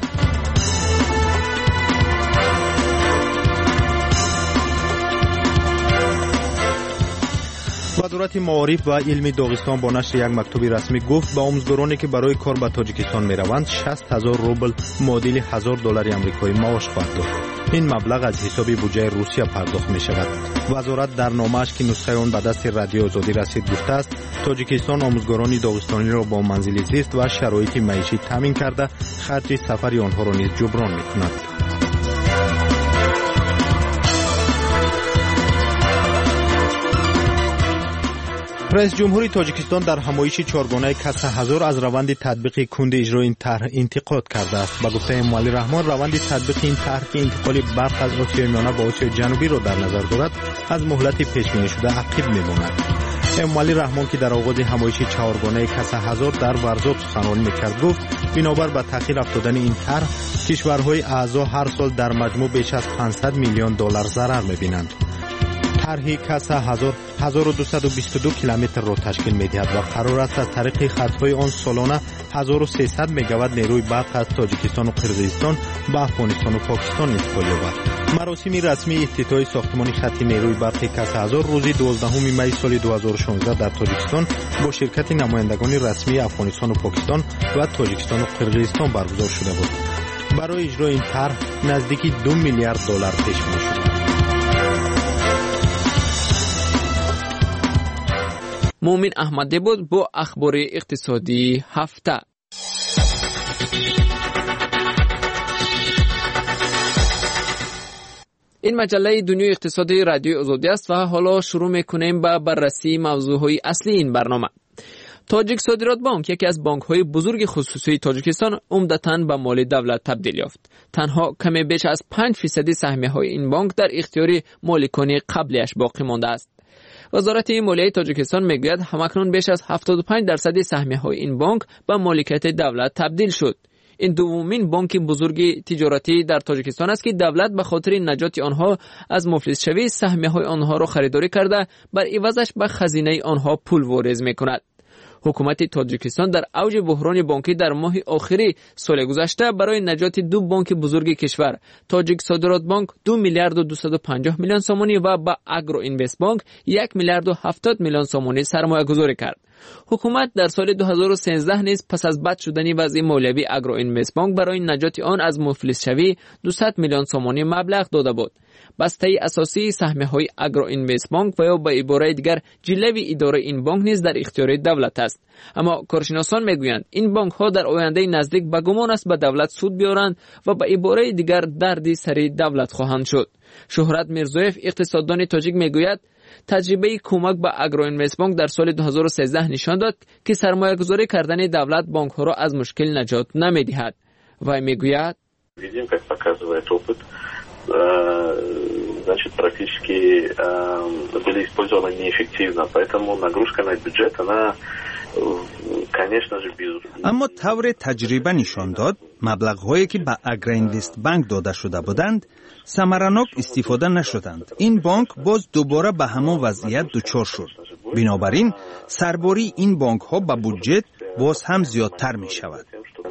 وزارت معارف و علم داغستان با نشر یک مکتوب رسمی گفت با آموزگارانی که برای کار به تاجیکستان میروند شصت هزار روبل معادل هزار دلار آمریکایی معاش خواهد داد. این مبلغ از حساب بودجه روسیه پرداخت می شود. وزارت در نامه‌اش که نسخه آن به دست رادیو آزادی رسید گفته است تاجیکستان آموزگاران داغستانی را با منزل زیست و شرایط معیشی تامین کرده خرج سفر آنها را نیز جبران می کند. رئیس جمهوری تاجیکستان در همایش چهارگانه کسر هزار از روند تطبیق کند اجرای این طرح انتقاد کرده است. با گفته اموالی رحمان روند تطبیق این طرح که انتقال برخی از آسیای میانه به آسیای جنوبی را در نظر دارد از مهلت پیش بینی شده عقب میماند. اموالی رحمان که در آغاز همایش چهارگانه کسر هزار در ورزاب سخنرانی میکرد گفت بنابر به تأخیر افتادن این طرح کشورهای اعضا هر سال در مجموع بیش از پانصد میلیون دلار ضرر میبینند. طرح کسر هزار هزار و دویست و بیست و دو کیلومتر را تشکیل می‌دهد و قرار است از طریق خط‌های آن سالانه هزار و سیصد مگاوات نیروی برق از تاجیکستان و قرقیزستان به افغانستان و پاکستان انتقال یابد. مراسم رسمی افتتاح ساختمان خط نیروی برق کسر هزار روز دوازدهم می سال دو هزار و شانزده در تاجیکستان با شرکت نمایندگان رسمی افغانستان و پاکستان و تاجیکستان و قرقیزستان برگزار شده بود. برای اجرای این طرح نزدیک دو میلیارد دلار پیش بینی شده. مومن احمدی بود با اخبار اقتصادی هفته. این مجله دنیای اقتصادی رادیو آزادی است و حالا شروع میکنیم با بررسی موضوعهای اصلی این برنامه. تاجیک صادرات بانک یکی از بانک‌های بزرگ خصوصی تاجیکستان عمدتاً به مال دولت تبدیل یافت. تنها کمی بیش از پنج فیصد سهمیه‌های این بانک در اختیار مالکان قبلیش باقی مانده است. وزارت مالیه تاجیکستان میگوید همکنون بیش از هفتاد و پنج درصد سهمیه‌های این بانک به مالکیت دولت تبدیل شد. این دومین بانک بزرگ تجارتی در تاجیکستان است که دولت به خاطر نجات آنها از مفلس شوی سهمیه‌های آنها را خریداری کرده بر عوضش به خزینه آنها پول واریز می‌کند. حکومت تاجیکستان در اوج بحران بانکی در ماه آخری سال گذشته برای نجات دو بانک بزرگ کشور تاجیک صادرات بانک دو میلیارد و دویست و پنجاه میلیون سومانی و با اگرو اینوست بانک یک میلیارد و هفتاد میلیون سومانی سرمایه گذاری کرد. حکومت در سال دو هزار و سیزده نیز پس از بد شدن وضع مالیوی اگرو اینوست بانک برای نجات آن از مفلس شوی دویست میلیون سومانی مبلغ داده بود. بسته اساسی سهمیه‌های اگرو اینوست بانک و یا به عبارت دیگر جلوی اداره این بانک نیز در اختیار دولت است. اما کارشناسان میگویند این بانک ها در آینده نزدیک به گمان است به دولت سود بیارند و به عبارت دیگر دردی سری دولت خواهند شد. شهرت میرزویف اقتصاددان تاجیک میگوید تجربه کمک به اگرو اینوست بانک در سال دو هزار و سیزده نشان داد که سرمایه گذاری کردن دولت بانک ها را از مشکل نجات نمیدهد. و میگوید Видим, как показывает опыт, значит, практически были использованы неэффективно. Поэтому нагрузка на бюджет, она, конечно же, без... اما طور تجربه نشان داد مبلغ‌هایی که به اگرینوست بانک داده شده بودند ثمرناک استفاده نشدند. این بانک باز دوباره به همان وضعیت دچار شد. بنابراین سرباری این بانک‌ها به بودجه باز هم زیادتر می شود.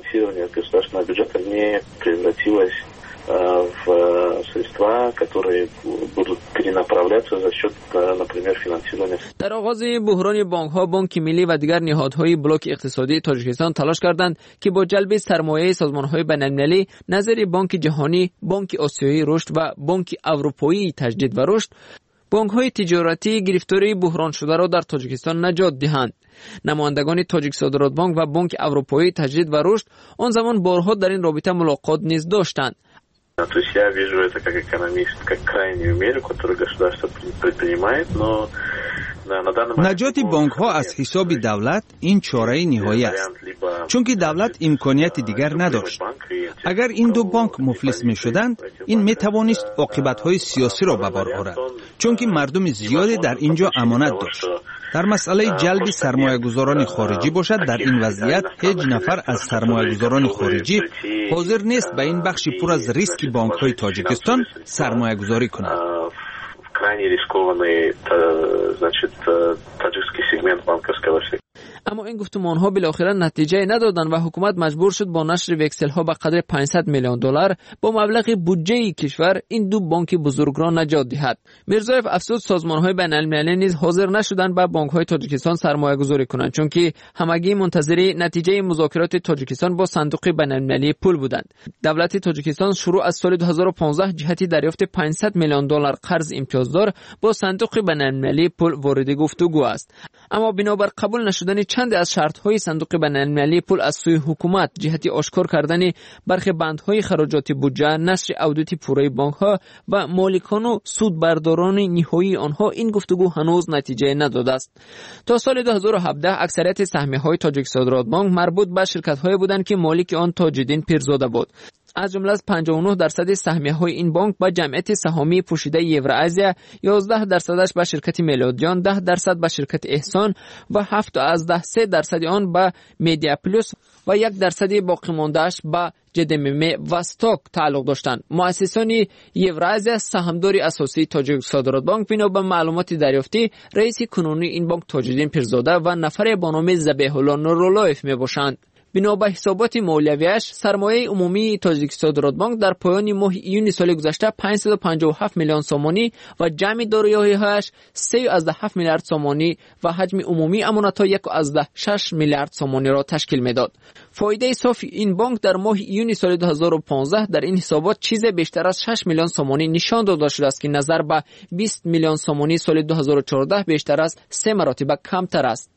в средства, которые будут перенаправляться за счет, например, финансирования. در آغاز بحران بانک‌ها، بانک ملی و دیگر نهادهای بلوک اقتصادی تاجیکستان تلاش کردند که با جلب سرمایه سازمان‌های بین‌المللی نظیر بانک جهانی، بانک آسیایی رشد و بانک اروپایی تجدید و رشد، بانک‌های تجارتی گرفتاری بحران شده را در تاجیکستان نجات دهند. نمایندگان تاجیک صادرات بانک و بانک اروپایی تجدید و رشد آن زمان بارها در این رابطه ملاقات نیز داشتند. То есть я вижу это как экономист, как крайнюю меру, которую государство предпринимает, но на данный момент... نجات بانک ها از حساب دولت این چاره نهایی است، چون که دولت امکانیت دیگر نداشت. اگر این دو بانک مفلس می شدند، این می توانست عاقبت های سیاسی را به بار آورد، چون که مردم زیادی در اینجا امانت داشت. در مسئله جلب سرمایه‌گذاران خارجی باشد، در این وضعیت هیچ نفر از سرمایه‌گذاران خارجی حاضر نیست به این بخش پر از ریسک بانک‌های تاجیکستان سرمایه‌گذاری کند. اما این گفتمان‌ها بالاخره نتیجه ندادند و حکومت مجبور شد با نشر وکسل‌ها به قدر پانصد میلیون دلار با مبلغ بودجه کشور این دو بانک بزرگ را نجات دهد. میرزایف افسود سازمان‌های بین‌المللی نیز حاضر نشدند به بانک‌های تاجیکستان سرمایه‌گذاری کنند، چون که همگی منتظر نتیجه مذاکرات تاجیکستان با صندوق بین‌المللی پول بودند. دولت تاجیکستان شروع از سال دو هزار و پانزده جهت دریافت پانصد میلیون دلار قرض امتیازدار با صندوق بین‌المللی پول وارد گفتگو است. اما بنابر قبول نشدن چند از شرط‌های صندوق بین‌المللی پول از سوی حکومت جهت آشکار کردن برخی بندهای خراجات بودجه، نشر اودیت پوره بانک‌ها و مالکان و سودبرداران نهایی آنها، این گفتگو هنوز نتیجه نداده است. تا سال دو هزار و هفده اکثریت سهمیه‌های تاجیک صادرات بانک مربوط به شرکت‌های بودند که مالک آن تاج‌الدین پیرزاده بود. از جمله از پنجاه و نه درصد سهمیه‌های این بانک به جمعیت سهامی پوشیده یوراسیا، یازده درصدش به شرکت میلادیان، ده درصد به شرکت احسان و هفت از ده سه درصد آن به میدیا پلوس و یک درصد باقی مانده‌اش به جدمم و استاک تعلق داشتند. مؤسسان یوراسیا سهامدار اساسی تاجیک صادرات بانک بنا به معلومات دریافتی رئیس کنونی این بانک تاج‌الدین پیرزاده و نفر با نام ذبیح الله نوراللهیف میباشند. بنا به حسابات مالیویش سرمایه عمومی تاجیک صادرات بانک در پایان ماه ایون سال گذشته پانصد و پنجاه و هفت میلیون سومانی و جمع دارایی‌هایش سه و هفت میلیارد سومانی و حجم عمومی امانت‌ها یک و شش میلیارد سومانی را تشکیل میداد. فایده صافی این بانک در ماه ایون سال دو هزار و پانزده در این حسابات چیز بیشتر از شش میلیون سومانی نشان داده شده است که نظر به بیست میلیون سومانی سال دو هزار و چهارده بیشتر از سه مراتب کمتر است.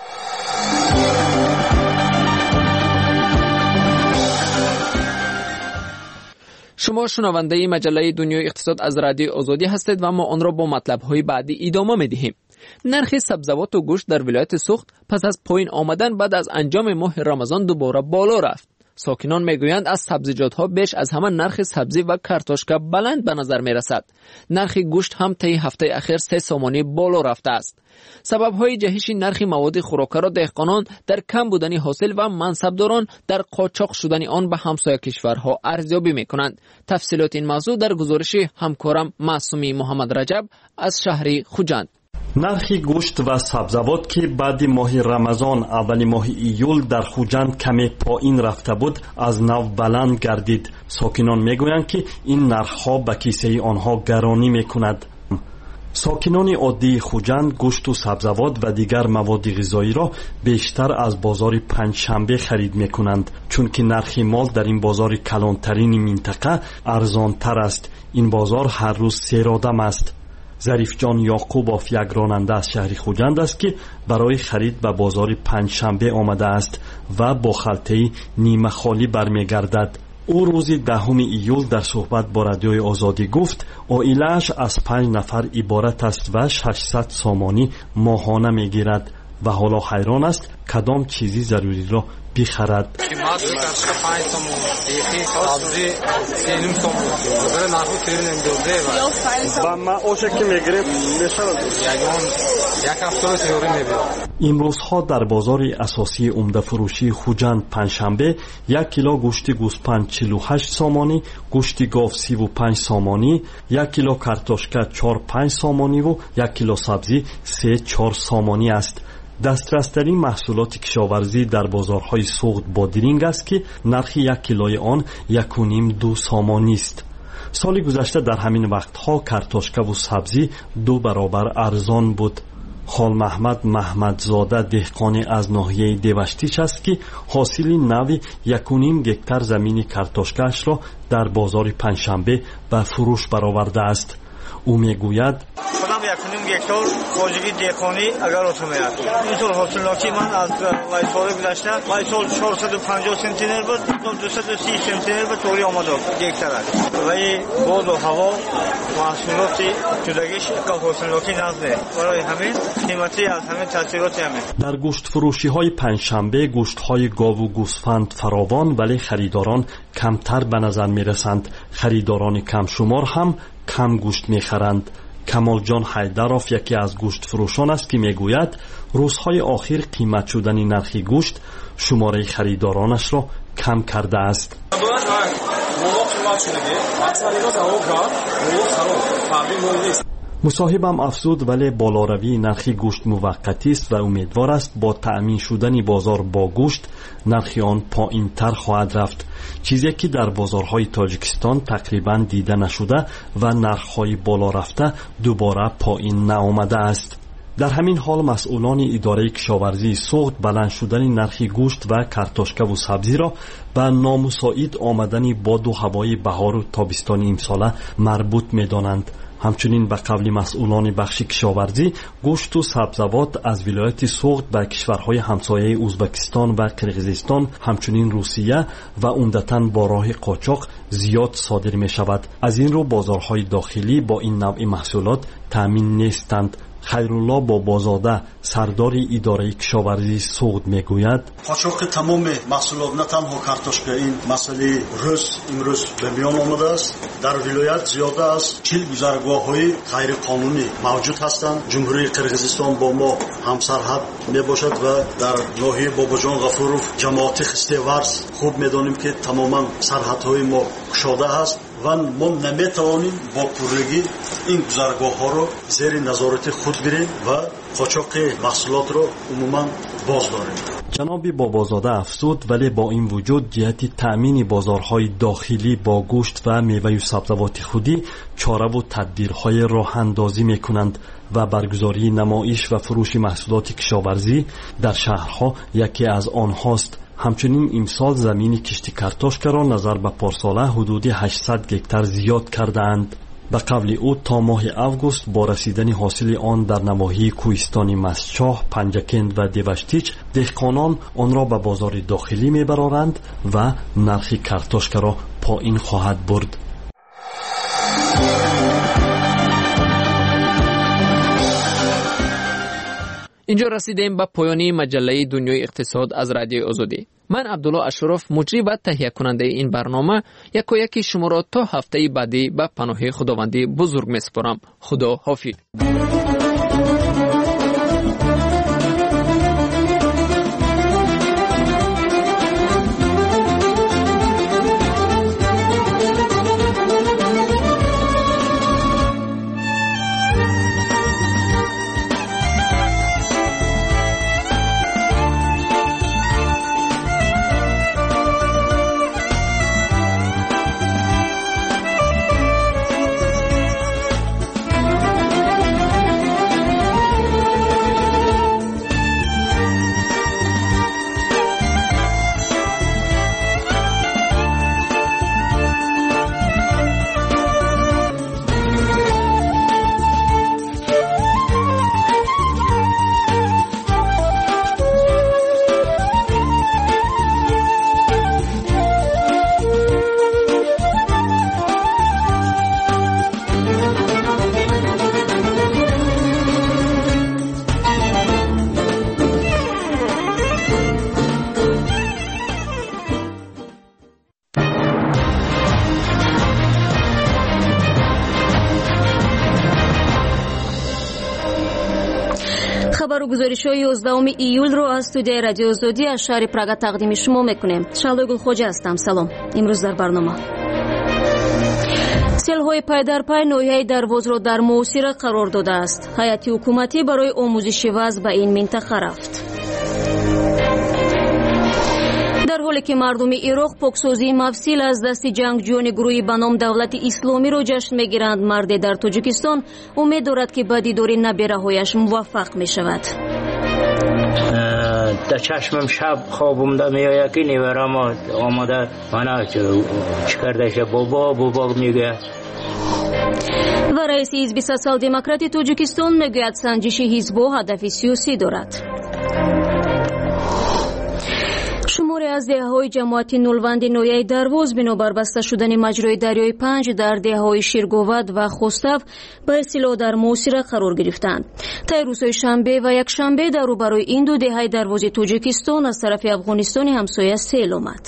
شما شنونده مجله دنیای اقتصاد از رادیو آزادی هستید و ما آن را با مطلب‌های بعدی ادامه می‌دهیم. نرخ سبزیجات و گوشت در ولایت سوخت پس از پایین آمدن بعد از انجام ماه رمضان دوباره بالا رفت. ساکنان میگویند از سبزیجات‌ها بیش از همه نرخ سبزی و کارتوشکا بلند به نظر می‌رسد. نرخ گوشت هم طی هفته اخیر سه سومانی بالا رفته است. سبب‌های جهش نرخ مواد خوراکی را دهقانان در کم بودن حاصل و منصبداران در قاچاق شدن آن به همسایه کشورها ارزیابی می‌کنند. تفصیلات این موضوع در گزارش همکارم معصومی محمد رجب از شهر خوجند. нархи гӯшт ва сабзавот ки баъди моҳи рамазон аввали моҳи июл дар хуҷанд каме поин рафта буд аз нав баланд гардид. сокинон мегӯянд ки ин нархҳо ба кисаи онҳо гаронӣ мекунад. сокинони оддии хуҷанд гӯшту сабзавот ва дигар маводи ғизоиро бештар аз бозори панҷшанбе харид мекунанд, чунки нархи мол дар ин бозори калонтарини минтақа арзонтар аст. ин бозор ҳар рӯз серодам аст. зарифҷон ёқубов як ронанда аз шаҳри хуҷанд аст ки барои харид ба бозори панҷшанбе омадааст ва бо халтаи нимахолӣ бармегардад. ӯ рӯзи даҳуми июл дар суҳбат бо радиои озодӣ гуфт оилааш аз панҷ нафар иборат аст ва шашсад сомонӣ моҳона мегирад ва ҳоло ҳайрон аст кадом чизи заруриро بخرد. امروزها در بازار اساسی عمده فروشی خوجند پنجشنبه یک کیلو گوشت گوسفند چهل و هشت سامانی، گوشت گاو سی و پنج سامانی، یک کیلو کارتوشکا چهار پنج سامانی و یک کیلو سبزی سه چهار سامانی است. دسترسترین محصولات کشاورزی در بازارهای سوخت با درینگ است که نرخ یک کیلوی آن یک و نیم دو سامانی است. سال گذشته در همین وقتها کارتوشکا و سبزی دو برابر ارزان بود. خال محمد محمدزاده دهقان از ناحیه دیوشتیچ است که حاصل نوی یک و نیم گکتار زمین کارتوشکاش را در بازار پنجشنبه به فروش برآورده است. او میگوید خودم یک و نیم گکتار واژگی دهقانی اگر اتو میاد اینطور حاصلاتی من از وایسال گذشته وایسال چهارصد و پنجاه سنتیمتر بود، دویست و سی سنتیمتر بود طوری آمده گکتار ولی باد و هوا محصولات جداگیش که حاصلاتی نزده برای همین قیمتی از همین تاثیراتی همین. در گوشت فروشی های پنجشنبه گوشت های گاو و گوسفند فراوان ولی خریداران کمتر به نظر می رسند. خریداران کم شمار هم کم گوشت می‌خرند. کمال جان حیدروف یکی از گوشت فروشان است که میگوید روزهای آخر قیمت شدن نرخ گوشت شماره خریدارانش را کم کرده است. مصاحبم افزود ولی بالاروی نرخ گوشت موقتی است و امیدوار است با تأمین شدن بازار با گوشت نرخ آن پایین تر خواهد رفت، چیزی که در بازارهای تاجیکستان تقریبا دیده نشده و نرخ‌های بالا رفته دوباره پایین نآمده است. در همین حال مسئولان اداره کشاورزی سوخت بلند شدن نرخ گوشت و کارتوشکا و سبزی را به نامساعد آمدن باد و هوای بهار و تابستان امساله مربوط می‌دانند. همچنین به قول مسئولان بخش کشاورزی گوشت و سبزیجات از ولایت سوخت به کشورهای همسایه ازبکستان و قرقیزستان همچنین روسیه و عمدتاً با راه قاچاق زیاد صادر می شود. از این رو بازارهای داخلی با این نوع محصولات تامین نیستند. خیرالله بابازاده سردار اداره کشاورزی سوخت میگوید قاچاق تمام محصولات نه تنها کارتوشکا این مسئله روز امروز به میان آمده است. در ولایت زیاده از چهل گذرگاه‌های غیر قانونی موجود هستند. جمهوری قرقیزستان با ما همسرحد میباشد و در ناحیه باباجان غفوروف جماعت خسته‌ورز خوب میدانیم که تماما سرحدهای ما گشاده است و ما نمیتوانیم با پورگی این گذرگاه ها رو زیر نظارت خود گیریم و قاچاق محصولات رو عموما باز داریم. جناب بابازاده افزود ولی با این وجود جهت تأمین بازارهای داخلی با گوشت و میوه و سبزیجات خودی چاره و تدبیرهای راه اندازی میکنند و برگزاری نمایش و فروش محصولات کشاورزی در شهرها یکی از آنهاست. همچنین امسال زمین کشت کارتوشکا را نظر به پارساله حدود هشتصد گکتار زیاد کرده اند. به قول او تا ماه اوگوست با رسیدن حاصل آن در نواحی کوهستان مسچاه، پنجکند و دیوشتیچ دهقانان آن را به بازار داخلی میبرند و نرخ کارتوشکا را پایین خواهد برد. اینجا رسیدیم به پایانی مجله دنیای اقتصاد از رادیو آزادی. من عبدالله اشرف مجری و تهیه کننده این برنامه یکو یکی شما را تا هفته بعدی به پناه خداوندی بزرگ میسپارم. خدا حافظ. خبر و گزارش‌های یازدهم ایول رو از استودیوی رادیو آزادی از شهر پراگ تقدیم شما میکنیم. شالوی گلخوجه هستم. سلام. امروز در برنامه سیل‌های پای در پای نوحه دروازه را در موثر قرار داده است. هیئت حکومتی برای آموزش وضع به این منطقه رفت. در حالی که مردم عراق پاکسازی مفصل از دست جنگجویان گروهی به نام دولت اسلامی را جشن میگیرند، مرد در تاجیکستان امید دارد که با دیدار نبیره‌هایش موفق می شود. در چشمم شب خوابم در میآید که نیورم آماده منو چی کرده بابا بابا میگه. و رئیس حزب سوسیال دموکراتی تاجیکستان میگوید سنجش حزب‌ها هدف سیاسی دارد. شماری از دهه‌های جماعت نولوند نوحه درواز بنابر بسته شدن مجرای دریای پنج در دهه‌های شیرگوود و خوستاف به اصطلاح در موثر قرار گرفتند. طی روزهای شنبه و یک شنبه در روبروی این دو دهه درواز تاجیکستان از طرف افغانستان همسایه سیل آمد.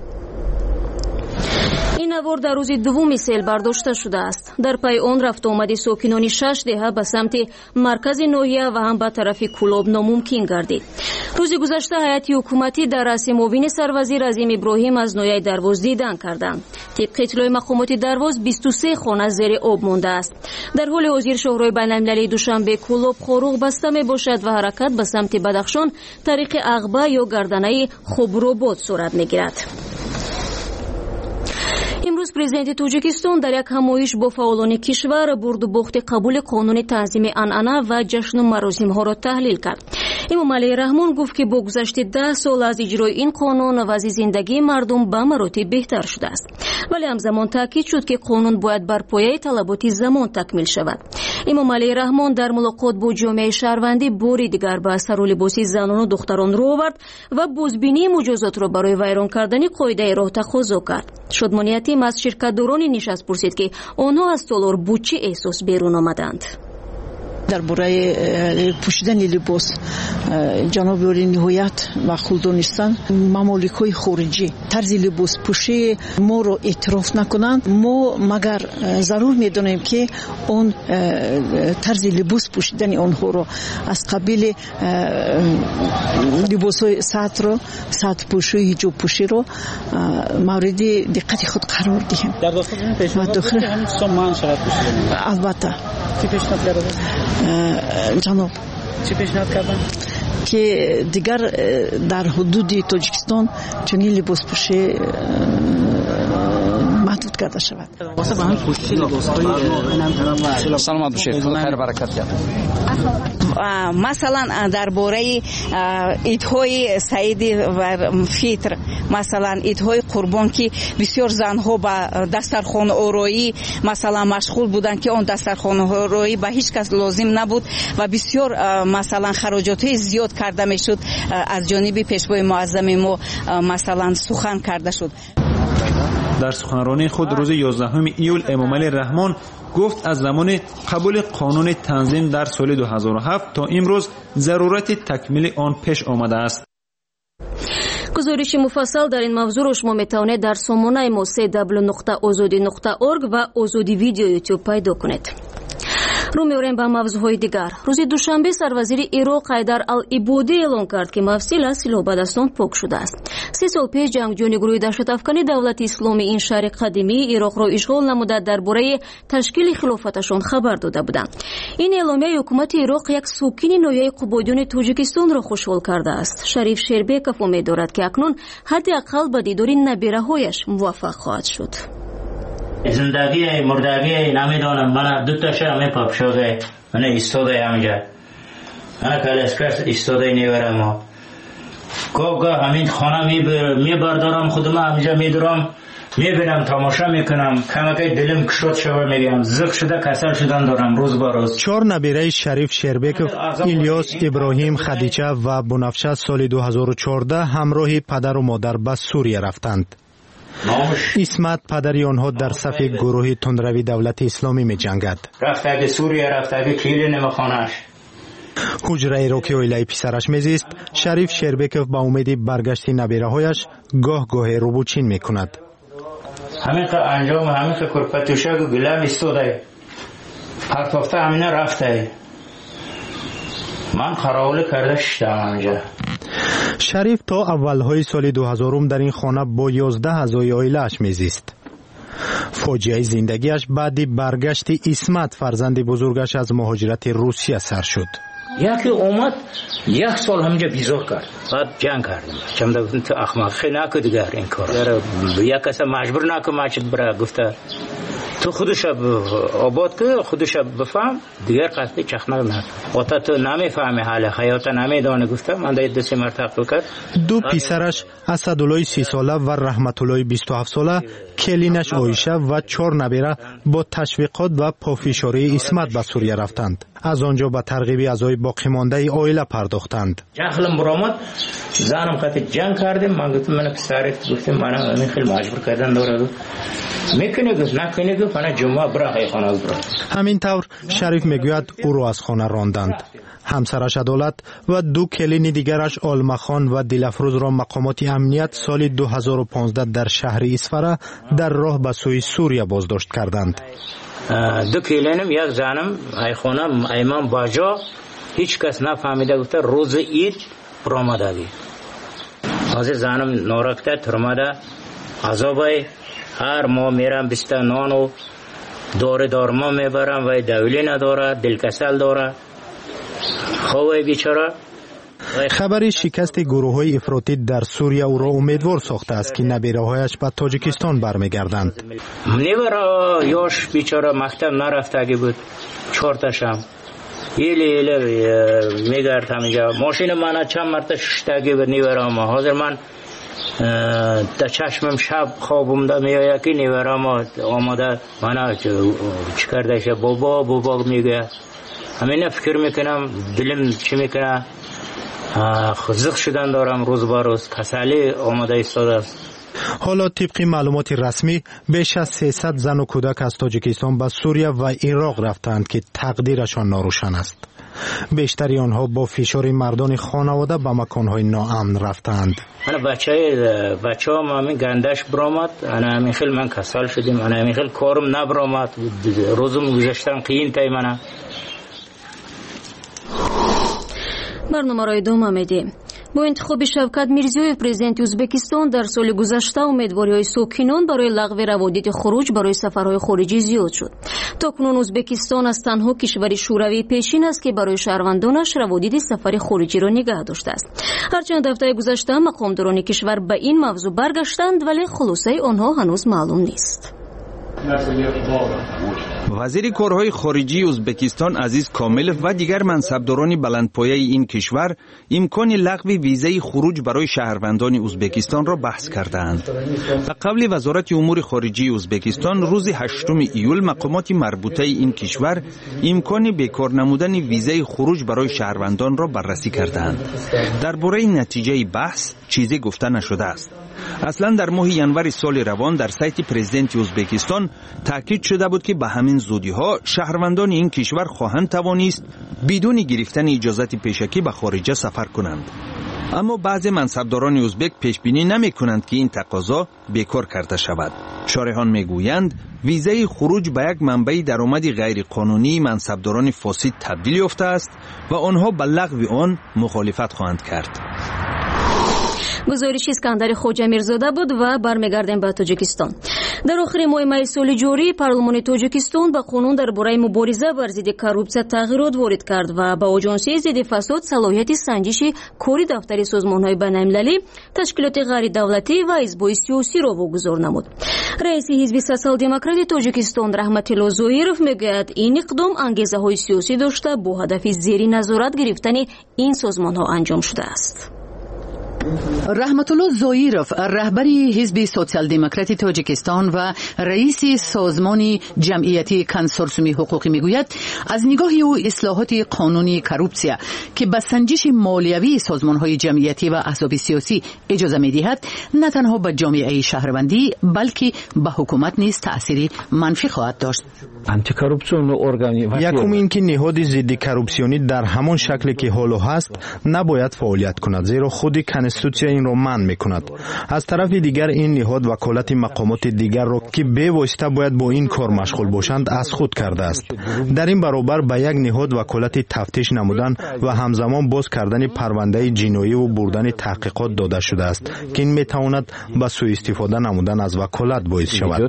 این نوار در روز دوم سیل برداشته شده است. در پی آن رفت آمد ساکنان شش دهه به سمت مرکز ناحیه و هم به طرف کلاب ناممکن گردید. روز گذشته هیئت حکومتی در رأس معاون سروزیر عظیم ابراهیم از ناحیه درواز دیدن کردند. طبق اطلاع مقامات درواز بیست و سه خانه زیر آب مانده است. در حال حاضر شاهراه بین‌المللی دوشنبه کلاب خاروق بسته می باشد و حرکت به سمت بدخشان طریق عقبه یا گردنه خبرآباد صورت می گیرد. امروز پرزیدنت تاجیکستان در یک همایش با فعالان کشور برد و باخت قبول قانون تنظیم عنعنه و جشن و مراسم ها را تحلیل کرد. امام علی رحمان گفت که با گذشت ده سال از اجرای این قانون وضع زندگی مردم به مراتب بهتر شده است، ولی همزمان تاکید شد که قانون باید بر پایه طلبات زمان تکمیل شود. امام علی رحمان در ملاقات با جامعه شهروندی باری دیگر به سرولباسی زنان و دختران رو آورد و بازبینی مجازات را برای ویران کردن قاعده راه تقاضا کرد. شادمانیتی از شرکت‌داران نشست پرسید که آنها از تالار با چه احساس بیرون آمدند. درباره پوشیدن لباس جناب عالی نهایت معقول دانستن ممالک‌های خارجی طرز لباس پوشی ما رو اعتراف نکنند، ما مگر ضرور می‌دانیم که اون طرز لباس پوشیدن آنها رو از قبیل لباس‌های سطر رو سطر پوشی حجاب پوشی رو مورد دقت خود قرار دهیم. در داخل این پیشنهاد همین سامان شرط پوشیدن البته چی پیشنهاد کردن جناب چی پیشنهاد کردن که دیگر در حدود تاجیکستان چنین لباس پوشی محدود کرده شود. واسه به هم پوشش لباس‌های سلامت باشید، خیر برکت یاد. مثلا درباره ایدهای سعید و فطر، مثلا ایدهای قربان که بسیار زنها با دسترخوان آرایی مثلا مشغول بودند که اون دسترخوان آرایی به هیچ کس لازم نبود و بسیار مثلا خراجات زیاد کرده میشد از جانب پیشوای معظم ما مثلا سخن کرده شد. در سخنرانی خود روز یازدهم ایول امام علی رحمان گفت از زمان قبول قانون تنظیم در سال دو هزار و هفت تا امروز ضرورت تکمیل آن پیش آمده است. گزارش مفصل در این موضوع را شما میتوانید در سامانه ما دبلیو دبلیو دبلیو نقطه آزادی نقطه اورگ و آزادی ویدیو یوتیوب پیدا کنید. رو می‌آوریم به موضوعهای دیگر. روز دوشنبه سروزیر عراق حیدر العبادی اعلام کرد که مفصل از سلاح بدستان پاک شده است. سه سال پیش جنگجویان گروه دهشت افکن دولت اسلامی این شهر قدیمی عراق را اشغال نموده درباره تشکیل خلافتشان خبر داده بودند. این اعلامیه حکومت عراق یک ساکن ناحیه قبادیان تاجیکستان را خوشحال کرده است. شریف شربیکوف امید دارد که اکنون حداقل به دیدار نبیره‌هایش موفق خواهد شد. زندگی مردگی نمیدانم، من دو تا شب میپاپشاده من ایستاده همینجا من کلسکرس ایستاده نیورم ها گاه گاه همین خانه میبردارم خودم همینجا میدارم میبینم تماشا میکنم کمکی دلم کشود شوه میگم زخ شده کسل شدن دارم روز با روز. چهار نبیره شریف شربیکوف، الیاس، ابراهیم، خدیجه و بنفشه سال دو هزار و چهارده همراه پدر و مادر به سوریه رفتند. اسمت پدری آنها در صف گروه تندروی دولت اسلامی می جنگد. رفته به سوریه، رفته به کلیل نمخانش. حجره را که اویلای پسرش میزیست، شریف شربیکوف با امید برگشت نبیره هایش گاه گاه روبوچین می کند. همین که انجام همین که کرپتوشک و گلم استوده پرتافته همینه رفته من قراوله کرده شدم اونجا. شریف تا اولهای سال دو هزار در این خانه با یازده اعضای عائله‌اش میزیست. فاجعه زندگیش بعد برگشت اسمت فرزند بزرگش از مهاجرت روسیه سر شد. یکی اومد یک سال همینجا بیزار کرد، بعد جنگ کردیم. چم دادن تو احمقی نکن دیگر این کار. یک کس مجبور نکن ماچت برای گفته تو خودش آباد که خودش بفهم دیگر قصدی چخنه نکن. وقتا تو نمیفهمی حال حیات نمیدانه گفته من داید دستی مرتب کرد. دو پسرش اسدالله سی ساله و رحمت الله بیست و هفت ساله، کلینش عایشه و چهار نبیره با تشویقات و پافشاری اسمت به سوریه رفتند. از آنجا به ترغیب اعضای باقی مانده عائله پرداختند. جهلم برآمد، زنم خاطر جنگ کردیم. من گفتم من پسرت گفتم من همین خیلی مجبور کردن داره میکنه گفت نکنه گفت من جمعه برای خانه برم. همین طور شریف میگوید او را از خانه راندند. همسرش عدالت و دو کلین دیگرش آلمخان و دلفروز را مقامات امنیت سال دو هزار و پانزده در شهر اسفره در راه به سوی سوریه بازداشت کردند. دو کلینم یک زنم ای خانم ایمان باجا هیچ کس نفهمیده گفته روز عید برآمدگی. حاضر زنم نارکته ترمده عذابای هر ماه میرم بیسته نان و داره دارما میبرم و دولی نداره دلکسل داره خواه بیچاره. خبری شکست گروه های افراطی در سوریه او را امیدوار ساخته است که نبیره هایش به تاجیکستان برمیگردند. نیورا یاش بیچاره مکتب نرفتگی بود چهارتاشم ایلی ایلی میگرد همینجا ماشین من چند مرتبه ششتگی بود نیورا ما. حاضر من در چشمم شب خوابم ده میآید که نیورا ما آماده من چی کرده شه بابا بابا میگه. همینه فکر میکنم دلم چی میکنه خزق شدن دارم روز با روز کسلی آماده ایستاده است. حالا طبق معلومات رسمی بیش از سیصد زن و کودک از تاجیکستان به سوریه و عراق رفتند که تقدیرشان ناروشن است. بیشتری آنها با فشار مردان خانواده به مکانهای ناامن رفتند. من بچه بچه هم همین گندش برآمد، انا همین خیلی من کسل شدیم، انا همین خیلی کارم نبرآمد، روزم گذاشتم قیین تای منه. برنامه را ادامه میدیم. با انتخاب شوکت میرزیویف پرزیدنت ازبکستان در سال گذشته امیدواری‌های ساکنان برای لغو روابط خروج برای سفرهای خارجی زیاد شد. تاکنون ازبکستان از تنها کشور شوروی پیشین است که برای شهروندانش روابط سفر خارجی را نگه داشته است. هرچند هفته گذشته مقامداران کشور به این موضوع برگشتند ولی خلاصه آنها هنوز معلوم نیست. وزیر کارهای خارجی ازبکستان عزیز کاملف و دیگر منصبداران بلندپایه این کشور امکان لغو ویزای خروج برای شهروندان ازبکستان را بحث کردند. قبل وزارت امور خارجه ازبکستان روز هشتم ایول مقامات مربوطه این کشور امکان بیکار نمودن ویزای خروج برای شهروندان را بررسی کردند. درباره نتیجه بحث چیزی گفته نشده است. اصلا در ماه ینور سال روان در سایت پرزیدنت ازبکستان تاکید شده بود که به همین زودی ها شهروندان این کشور خواهند توانست بدون گرفتن اجازت پیشکی به خارج سفر کنند. اما بعضی منصبداران ازبک پیش بینی نمی کنند که این تقاضا بیکار کرده شود. شارحان می گویند ویزای خروج به یک منبع درآمد غیر قانونی منصبداران فاسد تبدیل یافته است و آنها به لغو آن مخالفت خواهند کرد. گزارش اسکندر خوجا میرزاده بود و برمیگردیم به تاجیکستان. در آخر ماه می سال جاری پارلمان تاجیکستان با قانون درباره مبارزه بر ضد کورپسیا تغییرات وارد کرد و با آژانسی ضد فساد صلاحیت سنجش کاری دفتر سازمان‌های بین‌المللی، تشکیلات غیر دولتی و حزب‌های سیاسی را واگذار نمود. رئیس حزب سوسیال دموکرات تاجیکستان رحمت الله زویرف میگوید این اقدام انگیزه‌های سیاسی داشته با هدف زیر نظارت گرفتن این سازمان‌ها انجام شده است. رحمت الله زویرف رهبر حزب سوسیال دموکرات تاجیکستان و رئیس سازمان جمعیتی کنسورسیوم حقوقی میگوید از نگاه او اصلاحات قانونی کورپسیا که به سنجش مالیوی سازمان‌های جمعیتی و احزاب سیاسی اجازه می‌دهد نه تنها به جامعه شهروندی بلکه به حکومت نیز تأثیر منفی خواهد داشت. یکم این که نهاد ضد کورپسیونی در همان شکلی که حالا هست نباید فعالیت کند، زیرا خود کنسورسیوم کنستیتوسیا این را منع میکند. از طرف دیگر این نهاد وکالت مقامات دیگر را که به واسطه باید با این کار مشغول باشند از خود کرده است. در این برابر به یک نهاد وکالت تفتیش نمودن و همزمان باز کردن پرونده جنایی و بردن تحقیقات داده شده است که این میتواند به سوء استفاده نمودن از وکالت باعث شود.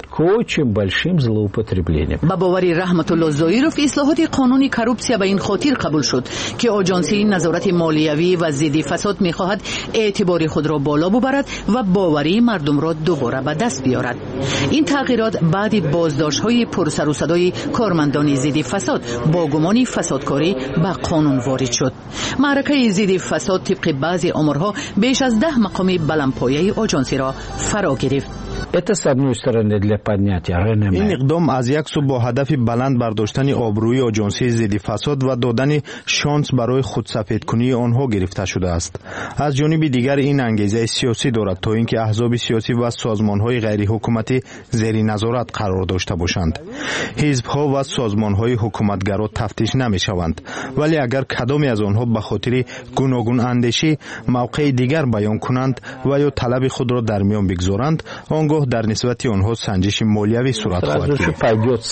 با باوری رحمت الله زایروف اصلاحات قانون کروپسیا به این خاطر قبول شد که آژانسی نظارت مالیوی و ضد فساد میخواهد اعتبار خود را بالا ببرد و باوری مردم را دوباره به دست بیارد. این تغییرات بعد بازداشت‌های پرسر و صدای کارمندان ضد فساد با گمان فسادکاری به قانون وارد شد. معرکه ضد فساد طبق بعضی آمارها بیش از ده مقام بلندپایه آژانسی را فرا گرفت. این اقدام از یک سو با هدف بلند برداشتن آبروی آژانسی ضد فساد و دادن شانس برای خودسفید کنی آنها گرفته شده است. از جانب دیگر این انگیزه سیاسی دارد تا اینکه احزاب سیاسی و سازمان‌های غیر حکومتی زیر نظارت قرار داشته باشند. حزب‌ها و سازمان‌های حکومتگرا تفتیش نمی‌شوند، ولی اگر کدامی از آنها به خاطر گوناگون اندیشی موقع دیگر بیان کنند و یا طلب خود را در میان بگذارند، آنگاه در نسبت آنها سنجش مالیوی صورت خواهد گرفت.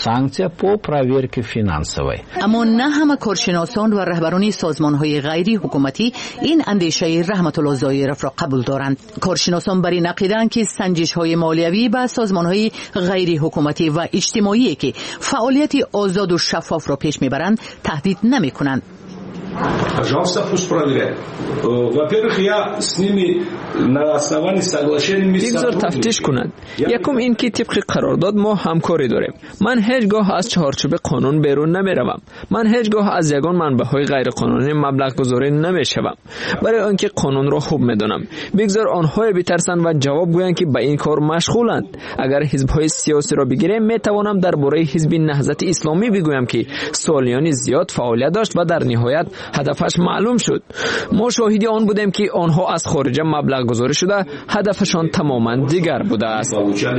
اما نه همه کارشناسان و رهبران سازمان‌های غیر حکومتی این اندیشه رحمت الله زایروف را قبول دارند. کارشناسان بر این عقیده‌اند که سنجش‌های مالیوی به سازمان‌های غیر حکومتی و اجتماعی که فعالیت آزاد و شفاف را پیش می‌برند تهدید نمی‌کنند. Пожалуйста, пусть проверяют. Во-первых, я с ними на основании соглашения بگذار تفتیش کنند. یکم این که طبق قرارداد ما همکاری داریم. من هیچگاه از چهارچوب قانون بیرون نمیروم. من هیچگاه از یگان منبع‌های غیر قانونی مبلغ گذاری نمیشوم. برای آنکه قانون را خوب میدونم. بگذار آنها بترسند و جواب گویند که به این کار مشغولند. اگر حزب‌های سیاسی را بگیریم میتوانم درباره حزب نهضت اسلامی بگویم که سالیان زیاد فعالیت داشت و در نهایت هدفش معلوم شد. ما شاهدی آن بودیم که آنها از خارج مبلغ گذاری شده هدفشان تماما دیگر بوده است.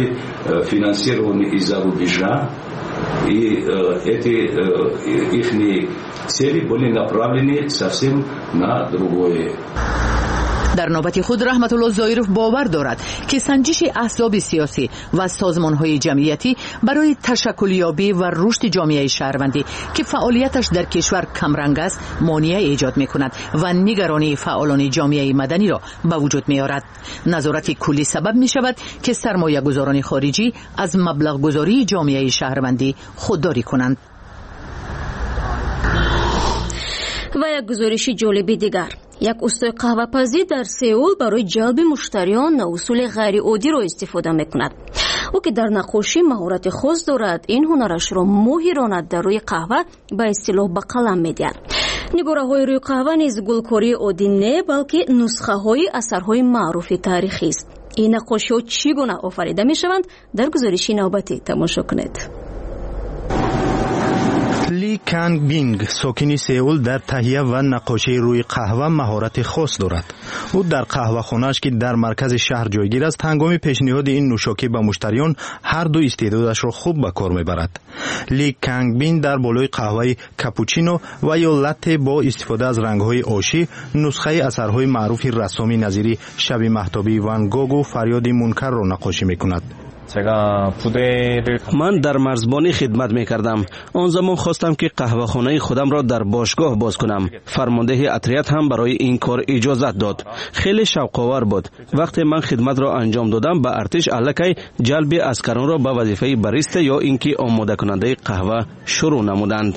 در نوبت خود رحمت الله زایروف باور دارد که سنجش احزاب سیاسی و سازمان‌های جمعیتی برای تشکلیابی و رشد جامعه شهروندی که فعالیتش در کشور کمرنگ است مانع ایجاد می‌کند و نگرانی فعالان جامعه مدنی را به وجود می‌آورد. نظارت کلی سبب می‌شود که سرمایه‌گذاران خارجی از مبلغ گذاری جامعه شهروندی خودداری کنند. و یک گزارش جالب دیگر، یک استای قهوه پزی در سئول برای جلب مشتریان اصول غیر عادی را استفاده میکند. او که در نقاشی مهارت خاص دارد، این هنرش را ماهرانه در روی قهوه به اصطلاح به قلم میدهد. نگاره های روی قهوه نیز گلکاری عادی نه، بلکه نسخه های اثرهای معروف تاریخی است. این نقاشی ها چگونه آفریده می شوند؟ در گزارش نوبتی تماشا کنید. لی کانگ بینگ ساکن سئول در تهیه و نقاشی روی قهوه مهارت خاص دارد. او در قهوه خانه‌اش که در مرکز شهر جایگیر است، هنگام پیشنهاد این نوشاکی به مشتریان هر دو استعدادش را خوب به کار میبرد. لی کانگ بینگ در بالای قهوه کاپوچینو و یا لته با استفاده از رنگ‌های آشی نسخه اثرهای معروف رسامی نظیری شب مهتابی وان گوگ و فریاد منکر را نقاشی میکند. من در مرزبانی خدمت می کردم. آن زمان خواستم که قهوه خانه خودم را در باشگاه باز کنم. فرمانده اتریت هم برای این کار اجازت داد. خیلی شوق‌آور بود. وقتی من خدمت را انجام دادم، به ارتش الکی جلب عسکران را به وظیفه باریستا یا اینکه آماده کننده قهوه شروع نمودند.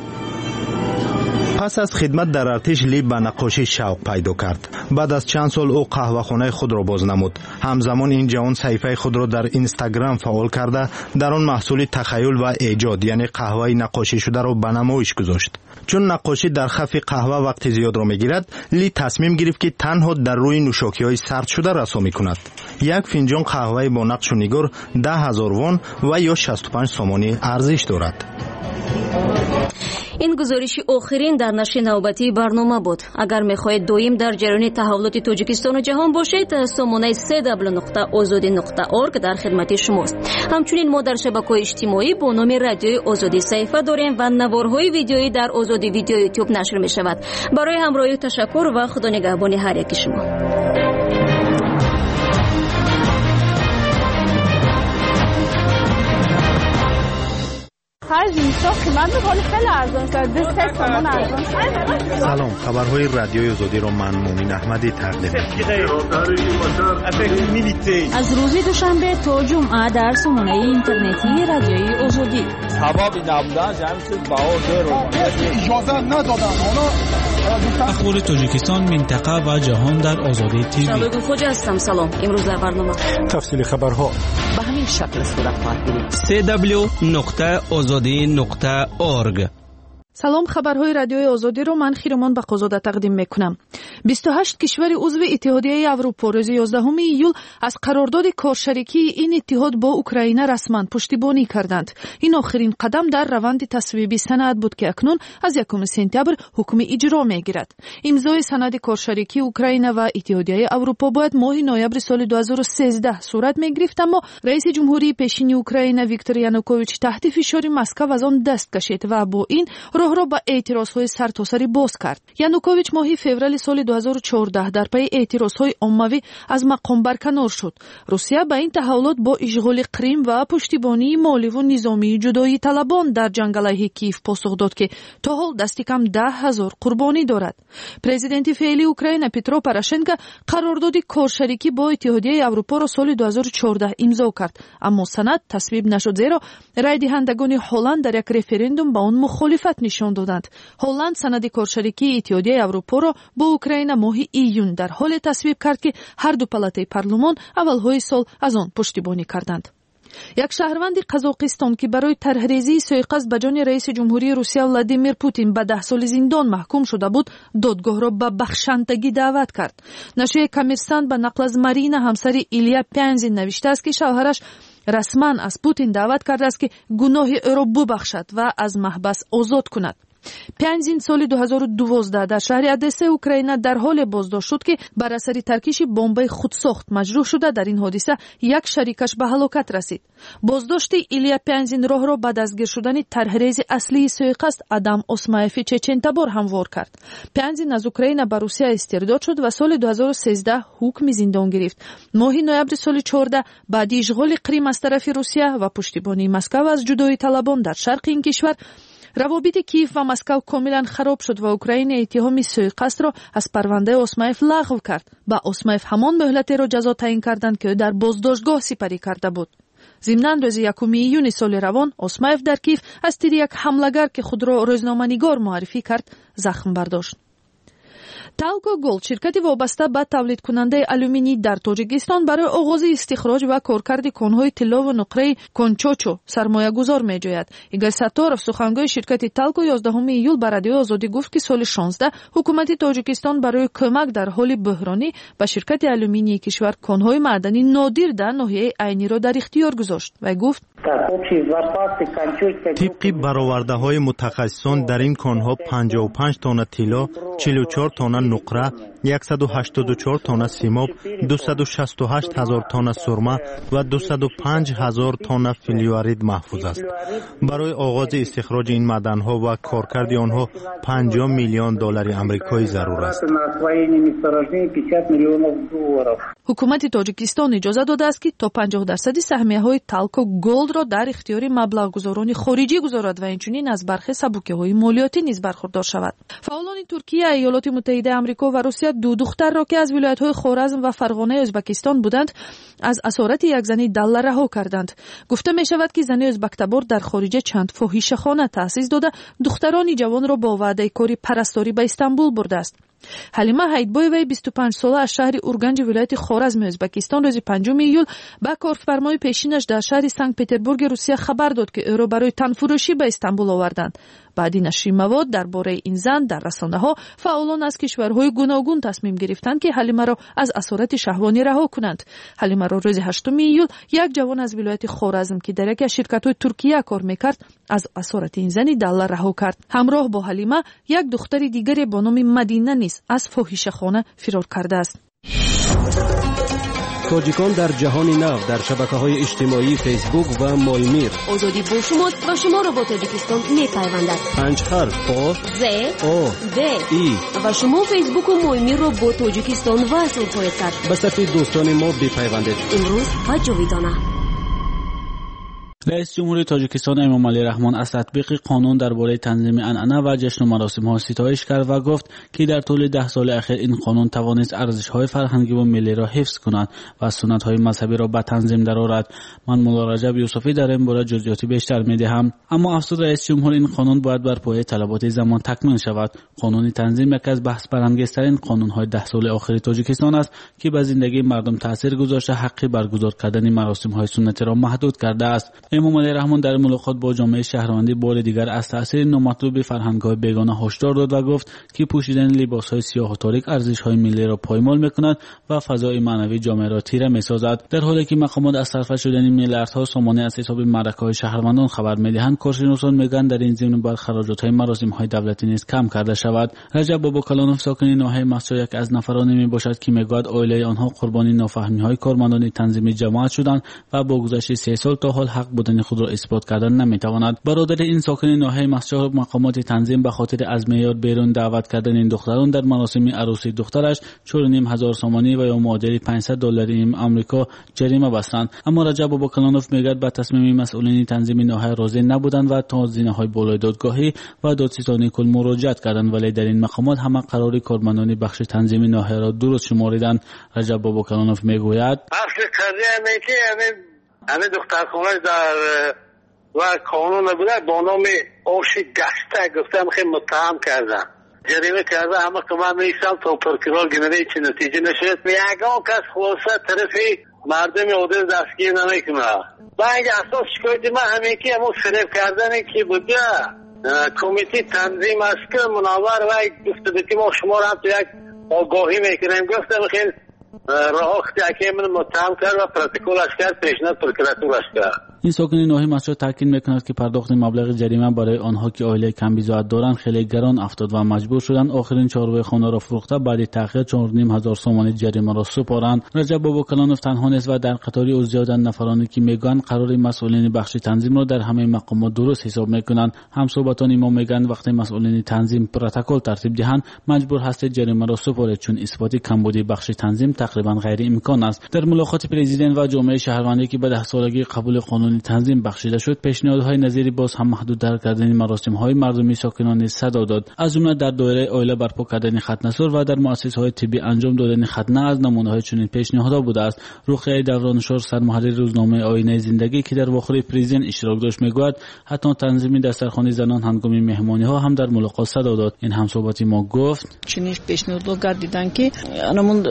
پس از خدمت در ارتش لی به نقاشی شوق پیدا کرد. بعد از چند سال او قهوه خانه خود را باز نمود. همزمان این جوان صفحه خود را در اینستاگرام فعال کرده در آن محصول تخیل و ایجاد یعنی قهوه نقاشی شده را به نمایش گذاشت. چون نقاشی در خف قهوه وقت زیاد را میگیرد، لی تصمیم گرفت که تنها در روی نوشاکی های سرد شده رسامی کند. یک فنجان قهوه با نقش و نگار ده هزار وان و یا شصت و پنج سامانی ارزش دارد. این گزارش آخرین در نشر نوبتی برنامه بود. اگر میخواهید دویم در جریان تحولات تاجیکستان و جهان باشید، سامانه سه دبلیو نقطه آزادی نقطه اورگ در خدمت شماست. همچنین ما در شبکه‌های اجتماعی با نام رادیوی آزادی صفحه داریم و نوارهای ویدیویی در آزادی ویدیو یوتیوب نشر میشود. برای همراهی تشکر و خدا نگهبان هر یک شما. سلام، خبرهای رادیوی آزادی را من مومین احمدی تقدیم می‌کنم. از روز دوشنبه تا جمعه در سامانه اینترنتی رادیوی آزادی. سبب نبودن جمعیت باور اجازه ندادن. اخبار تاجیکستان، منطقه و جهان در آزادی تیوی. شالوگو خوجا هستم. سلام. امروز در برنامه تفصیل خبرها به همین شکل صورت خواهد گرفت. سی دبلیو نقطه آزادی نقطه اورگ. سلام، خبرهای رادیوی آزادی رو من خیرمان بقازاده تقدیم میکنم. بیست و هشت کشور عضو اتحادیه اروپا روز یازدهم ایول از قرارداد کارشریکی این اتحاد با اوکراین رسما پشتیبانی کردند. این آخرین قدم در روند تصویبی سند بود که اکنون از یکم سپتامبر حکم اجرا میگیرد. امضای سند کارشریکی اوکراین و اتحادیه اروپا باید ماه نوامبر سال دو هزار و سیزده صورت میگرفت، اما رئیس جمهوری پیشین اوکراین ویکتور یانوکوویچ تحت فشار مسکو از آن دست کشید و با این راه را با اعتراضهای سرتاسری باز کرد. یانوکوویچ ماه فوریه سال دو هزار و چهارده در پی اعتراضهای عمومی از مقام برکنار شد. روسیه با این تحولات با اشغال کریم و پشتیبانی مالی و نظامی جدایی طلبان در جنگ علیه کیف پاسخ داد که تا حال دست کم ده هزار قربانی دارد. پرزیدنت فعلی اوکراین پترو پوراشنکو قرارداد کارشریکی با اتحادیه اروپا را سال دو هزار و چهارده امضا کرد، اما سند تصویب نشد زیرا رای دهندگان هلند در یک رفراندوم با آن مخالفت نشان دادند. هلند سند کارشریکی اتحادیه اروپا را با اوکراین ماه ایون در حال تصویب کرد که هر دو پالاتای پارلمان اولهای سال از آن پشتیبانی کردند. یک شهروند قزاقستان که برای طرحریزی سوءقصد به جان رئیس جمهوری روسیه ولادیمیر پوتین به ده سال زندان محکوم شده بود، دادگاه را به بخشندگی دعوت کرد. نشریه کامرسانت به نقل از مارینا همسر ایلیا پیانزین نوشته است که شوهرش رسما از پوتین دعوت کرده است که گناه او را ببخشد و از محبس آزاد کند. پیانزین سال دو هزار و دوازده در شهر ادسه اوکراین در حال بازداشت شد که بر اثر ترکیش بمب خودساخت مجروح شده. در این حادثه یک شریکش به هلاکت رسید. بازداشت ایلیا پیانزین راه را بعد از گیر شدن طرحریز اصلی سوءقصد آدم اسمایف چچنتبار هموار کرد. پیانزین از اوکراین به روسیه استرداد شد و سال دو هزار و سیزده حکم زندان گرفت. ماه نوامبر سال چهارده بعد اشغال کریم از طرف روسیه و پشتیبانی مسکو از جدایی طلبان در شرق این کشور، روابط کیف و مسکو کاملا خراب شد و اوکراین اتهام سوءقصد را از پرونده اسمایف لغو کرد. با اسمایف همان مهلت را جزا تعیین کردند که در بازداشتگاه سپری کرده بود. ضمناً روز یکم ایون سال روان اسمایف در کیف از تیر یک حمله‌گر که خود را روزنامه‌نگار معرفی کرد زخم برداشت. تالکو گولد شرکتی وابسته به تولید کننده آلومینی در تاجیکستان برای آغاز استخراج و کارکرد کانهای طلا و نقره کنچوچو سرمایه گذار می جوید. ایگار ستارف سخنگوی شرکت تالکو یازدهم ایول به رادیو آزادی گفت که سال شانزده حکومت تاجیکستان برای کمک در حال بحرانی به شرکت آلومینی کشور کانهای معدنی نادر در ناحیه عینی را در اختیار گذاشت و گفت طبق برآورده‌های متخصصان در این کانها پنجاه و پنج تن طلا، چهل و چهار تن نقره، صد و هشتاد و چهار تن سیماب، دویست و شصت و هشت هزار تن سرمه و دویست و پنج هزار تن فلورید محفوظ است. برای آغاز استخراج این معدن‌ها و کارکرد آنها پنجاه میلیون دلار آمریکایی ضرور است. حکومت تاجیکستان اجازه داده است که تا پنجاه درصد سهمیه‌های تالکو گولد را در اختیار مبلغ‌گذاران خارجی گذارد و اینچنین از برخی سبوکه‌های مالیاتی نیز برخوردار شود. فعالان ترکیه، ایالات متحده آمریکا و روسیه دو دختر را که از ولایت‌های خوارزم و فرغانه ازبکستان بودند از اسارت یک زنی دله رها کردند. گفته می شود که زن ازبک‌تبار در خارج چند فاحشه‌خانه تأسیس داده دختران جوان را با وعده کاری پرستاری به استانبول برده است. حلیمه هیدبویوی بیست و پنج ساله از شهر اورگنج ولایت خوارزم ازبکستان روز پنجم ایول با کارفرمای پیشینش در شهر سنت پترزبورگ روسیه خبر داد که او را برای تنفروشی به استانبول آوردند. بعد نشر مواد درباره این زن در رسانه‌ها، فعالان از کشورهای گوناگون تصمیم گرفتند که حلیمه را از اسارت شهوانی رها کنند. حلیمه را روز هشتم ایول یک جوان از ولایت خوارزم که در یکی از شرکت‌های ترکیه کار می‌کرد از اسارت این زنی دله رها کرد. همراه با حلیمه یک دختر دیگر با نام مدینه نیز از فاحشه‌خانه فرار کرده است. تاجیکان در جهان نو در شبکه‌های اجتماعی فیسبوک و مایمیر. آزادی با شما و شما را با تاجیکستان می‌پیوندد. پنج حرف آ ز او د ای و شما فیسبوک و مایمیر را با تاجیکستان وصل خواهید کرد. به صفحه دوستان ما بپیوندید. امروز و جاویدانه. رئیس جمهوری تاجیکستان امامعلی رحمان از تطبیق قانون درباره تنظیم عنعنه و جشن و مراسم‌ها ستایش کرد و گفت که در طول ده سال اخیر این قانون توانست ارزش‌های فرهنگی و ملی را حفظ کند و سنت‌های مذهبی را به تنظیم درآورد. من مولا رجب یوسفی در این باره جزئیات بیشتر می‌دهم. اما افسوس رئیس جمهور این قانون باید بر پایه طلبات زمان تکمیل شود. قانون تنظیم یکی از بحث برانگیزترین قانون‌های ده سال اخیر تاجیکستان است که به زندگی مردم تأثیر گذاشته حق برگزار کردن مراسم‌های سنتی را محدود کرده است. امامعلی رحمان در ملاقات با جامعه شهروندی بار دیگر از تأثیر نامطلوب فرهنگ‌های بیگانه هشدار داد و گفت که پوشیدن لباس‌های سیاه و تاریک ارزش‌های ملی را پایمال می‌کند و فضای معنوی جامعه را تیره می‌سازد. در حالی که مقامات از صرف شدن میلیاردها سامانه از حساب معرکه‌های شهروندان خبر می‌دهند، کارشناسان می‌گویند در این ضمن باید خراجات‌های مراسم‌های دولتی نیز کم کرده شود. رجب باباکلانوف ساکن ناحیه مسجد یک از نفرانی میباشد که می‌گوید عائله آنها قربانی نافهمی‌های کارمندان تنظیم جماعت شدند و با گذشت سه سال تا حال حق بودن خود را اثبات کردن نمیتواند. برادر این ساکن ناحیه مسجد مقامات تنظیم به خاطر از معیار بیرون دعوت کردن این دختران در مراسم عروسی دخترش چهار و نیم هزار سامانی و یا معادل پانصد دلاری آمریکا جریمه بستند. اما رجب باباکلانوف میگوید به تصمیم مسئولین تنظیم ناحیه راضی نبودند و تا زینه‌های بالای دادگاهی و دادستانی کل مراجعت کردند، ولی در این مقامات همه قرار کارمندان بخش تنظیم ناحیه را درست شماریدند. رجب باباکلانوف میگوید اصل قضیه اینه که همه دخترخانه در و قانون بوده با نام آشی گشته گفتم خیلی متهم کردن جریمه کرده، اما که من میشم تا پرکرار گنره چی نتیجه نشد. یکان کس خلاصه طرفی مردم عادل دستگیر نمیکنه. با اینجا اساس شکایتی من همین که همون فریب کردنی که بوده کمیتی تنظیم است که مناور و گفته که ما شما را هم تو یک آگاهی میکنیم. گفتم خیلی راه اختیاکی من متهم کرد و پروتکلش کرد، پیشنهاد پروکراتورش کرد. این ساکن ناحیه مسجد تاکید میکند که پرداخت مبلغ جریمه برای آنها که عائله کم بیزاعت دارند خیلی گران افتاد و مجبور شدند آخرین چهارراه خانه را فروخته بعد تأخیر چهار و نیم هزار سامانی جریمه را سپارند. رجب باباکلانوف تنها نیست و در قطاری او زیادن نفرانی که میگویند قرار مسئولین بخش تنظیم را در همه مقامات درست حساب میکنند. همصحبتان ما میگویند وقتی مسئولین تنظیم پروتکل ترتیب دهند مجبور هست جریمه را سپارد، چون اثبات کمبودی بخش تنظیم تقریبا غیر امکان است. در ملاقات پرزیدنت و جامعه شهروندی که به ده سالگی قبول قانون تنظیم بخشیده شد، پیشنهادهای نظیری باز هم محدودتر کردن مراسم‌های مردمی ساکنان صدا داد، از جمله در دایره عائله برپا کردن ختنه‌سور و در مؤسسه‌های طبی انجام دادن ختنه از نمونه‌های چنین پیشنهادها بوده است. رقیه دورانشور سرمحرر روزنامه آینه زندگی که در واخره پرزیدنت اشتراک داشت میگوید حتی تنظیم دسترخوان زنان هنگام مهمانی‌ها هم در ملاقات صدا داد. این همصحبتی ما گفت چنین پیشنهاد کردن که انمون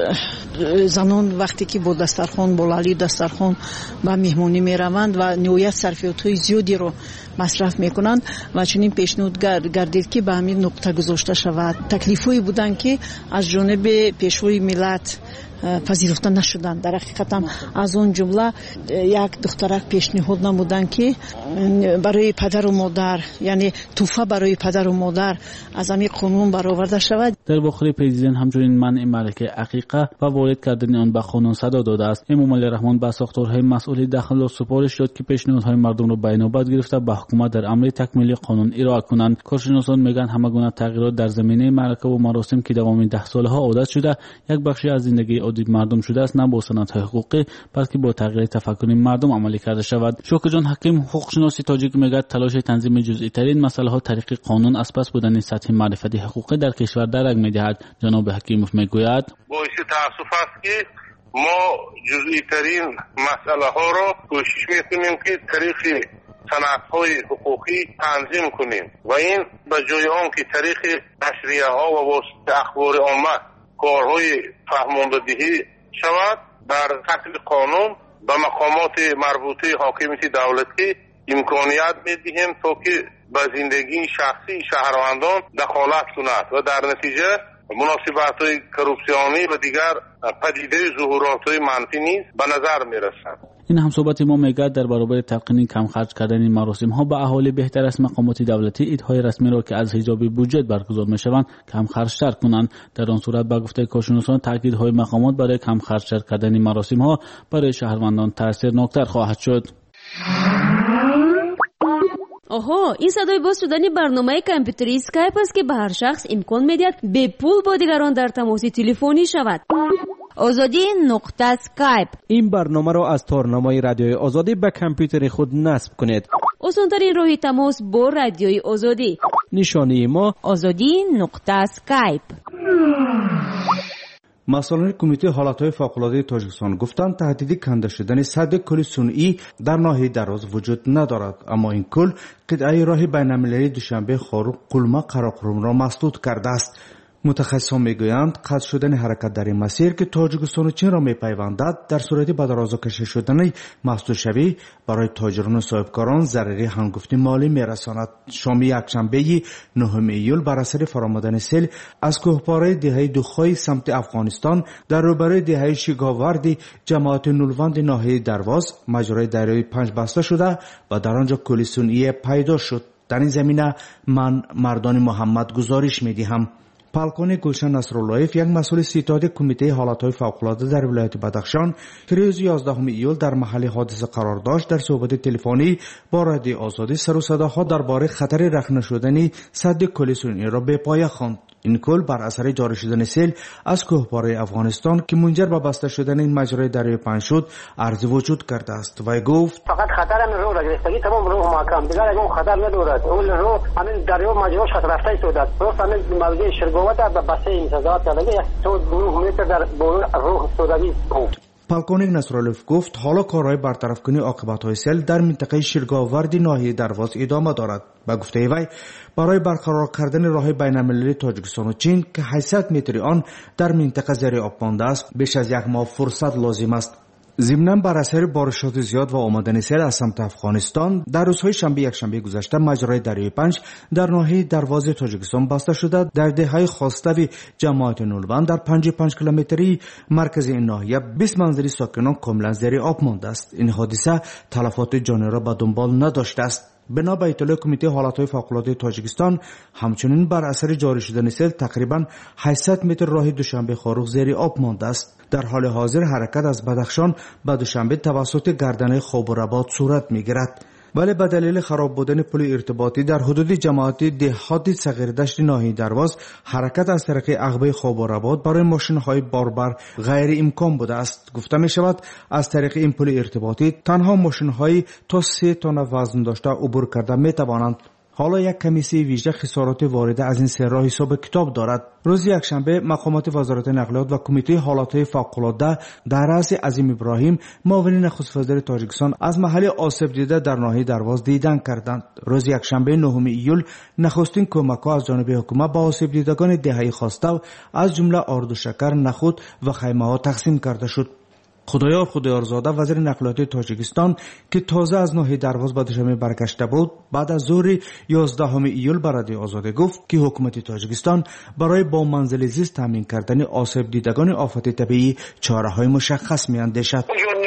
زنان وقتی که با دسترخوان بالالی دسترخوان با مهمانی میروند و نهایت صرفیات‌های زیادی رو مصرف میکنند و چنین پیشنهاد گردید که به همین نقطه گذاشته شود. تکلیف‌هایی بودند که از جانب پیشوای ملت پذیرفته نشدند. در حقیقت هم از اون جمله یک دخترک پیشنهاد نمودند که برای پدر و مادر، یعنی توفه برای پدر و مادر از همین قانون برآورده شود. در واخره پرزیدنت همچنین منع ملکه عقیقه و وارد کردن آن به قانون صدا داده است. امامعلی رحمان به ساختارهای مسئول داخل و سپارش داد که پیشنهادهای مردم را به نوبت گرفته به حکومت در امر تکمیل قانون ارائه کنند. کارشناسان میگن همه گونه تغییرات در زمینه معرکه و مراسم که دوام ده سالها عادت شده یک بخشی از زندگی عادی مردم شده است، نه با سنت‌های حقوقی بلکه با تغییر تفکر مردم عملی کرده شود. شوکه جان حکیم حقوقشناس تاجیک میگه تلاش تنظیم جزئی ترین مسئله ها طریق قانون از پس بودن سطح معرفتی حقوقی در کشور درک میدهد. جناب حکیموف میگوید باعث تاسف است که ما جزئی ترین مسئله ها را کوشش میکنیم که طریق صنعت‌های حقوقی تنظیم کنیم و این به جای آن که طریق نشریه ها و واسطه اخبار عامه کارهای فهماندهی شود، در شکل قانون به مقامات مربوطه حاکمیت دولتی امکانیت میدهیم تا که به زندگی شخصی شهروندان دخالت کند و در نتیجه مناسبت‌های کرپسیونی و دیگر پدیده ظهورات‌های منفی نیز به نظر می‌رسد. این هم صحبت ما میگه در برابر تلقین کم خرج کردن این مراسم ها به اهالی بهتر است مقامات دولتی ایدهای رسمی را که از حجاب بودجه برگزار میشوند کم خرج تر کنند. در آن صورت به گفته کارشناسان تاکیدهای مقامات برای کم خرج کردن این مراسم ها برای شهروندان تاثیرناکتر خواهد شد. آها، این صدای باز شدن برنامه کامپیوتری اسکایپ است که به هر شخص امکان میدهد به پول با دیگران در تماس تلفنی شود. آزادی نقطه اسکایپ. این برنامه را از تارنمای رادیوی آزادی به کامپیوتر خود نصب کنید. آسان‌ترین راه تماس با رادیوی آزادی. نشانی ما آزادی نقطه اسکایپ. مسئولان کمیته حالتهای فوق‌العاده تاجیکستان گفتند تهدید کنده شدن سد کل صنعی در ناحیه دراز وجود ندارد، اما این کل قطعه راه بین‌المللی دوشنبه خاروق قلمه قراقرم را مسدود کرده است. متخصصان میگویند قطع شدن حرکت در این مسیر که تاجیکستان و چین را میپیوندد در صورت به درازا کشیده شدن مسدود شوی برای تاجران و صاحبکاران ضرری هنگفتی مالی میرساند. شام یکشنبه نهم ایول بر اثر فرامدن سیل از کوهپاره دهه دوخای سمت افغانستان در روبروی دهه شگاوردی جماعت نولوند ناحیه درواز مجرای دریایی پنج بسته شده و در آنجا کلی صنعی پیدا شد. در این زمینه من مردان محمد گزارش میدهم. پالکون گلشن نصراللهیف یک مسئول ستاد کمیته حالتهای فوق‌العاده در ولایت بدخشان که روز یازدهم ایول در محل حادثه قرار داشت در صحبت تلفنی با رادیو آزادی سر و صداها درباره خطر رخنه شدن سد کل صنعی را به پایه خواند. این کل بر اثر جاری شدن سیل از کوهپاره افغانستان که منجر به بسته شدن این مجرای دریای پنج شد عرض وجود کرده است و گفت فقط خطر همین رو را گرفتگی تمام رو محکم دیگر اون خطر ندارد. اون رو همین دریا مجراش خط رفته شده است. درست همین موضوع شرگوات به بسته این سزاوات کردگی تو گروه متر در بورون روح سوداوی بود. پالکونیک نصراللهیف گفت حالا کارهای برطرف کنی عاقبت‌های سیل در منطقه شیرگاوردی ناحیه درواز ادامه دارد. با گفته وی برای برقرار کردن راه بین‌المللی تاجیکستان و چین که هشتصد متری آن در منطقه زیر آب مانده است بیش از یک ماه فرصت لازم است. ضمناً بر اثر بارشات زیاد و آمدن سیل از سمت افغانستان در روزهای شنبه یکشنبه گذشته مجرای دریای پنج در ناحیه درواز تاجیکستان بسته شده. در دههای خاستوی جماعت نولوند در پنجاه و پنج کیلومتری مرکز این ناحیه بیست منزل ساکنان کاملا زیر آب مانده است. این حادثه تلفات جانی را به دنبال نداشته است. بنا به اطلاع کمیته حالتهای فوق‌العاده تاجیکستان همچنین بر اثر جاری شدن سیل تقریبا هشتصد متر راه دوشنبه خاروق زیر آب مانده است. در حال حاضر حرکت از بدخشان به دوشنبه توسط گردنه خوب و رباط صورت میگیرد، ولی به دلیل خراب بودن پل ارتباطی در حدود جماعت دهات صغیر دشت ناحیه درواز حرکت از طریق عقبه خوب و رباط برای ماشین‌های باربر غیر امکان بوده است. گفته می شود از طریق این پل ارتباطی تنها ماشین‌های تا سه تن وزن داشته عبور کرده می توانند. حالا یک کمیسیون ویژه خسارات وارده از این سه راه حساب کتاب دارد. روز یکشنبه مقامات وزارت نقلیات و کمیته حالتهای فوق‌العاده در رأس عظیم ابراهیم معاون نخست وزیر تاجیکستان از محل آسیب دیده در ناحیه درواز دیدن کردند. روز یکشنبه نهم ایول نخستین کمک‌ها از جانب حکومت با آسیب دیدگان دهه خاستو از جمله آرد و شکر، نخود و خیمه‌ها تقسیم کرده شد. خدایار خدایارزاده وزیر نقلیات تاجیکستان که تازه از ناحیه درواز به دوشنبه برگشته بود بعد از ظهر یازدهم ایول به رادیو آزادی گفت که حکومت تاجیکستان برای با منزل زیست تامین کردن آسیب دیدگان آفت طبیعی چاره‌های مشخص می‌اندیشد.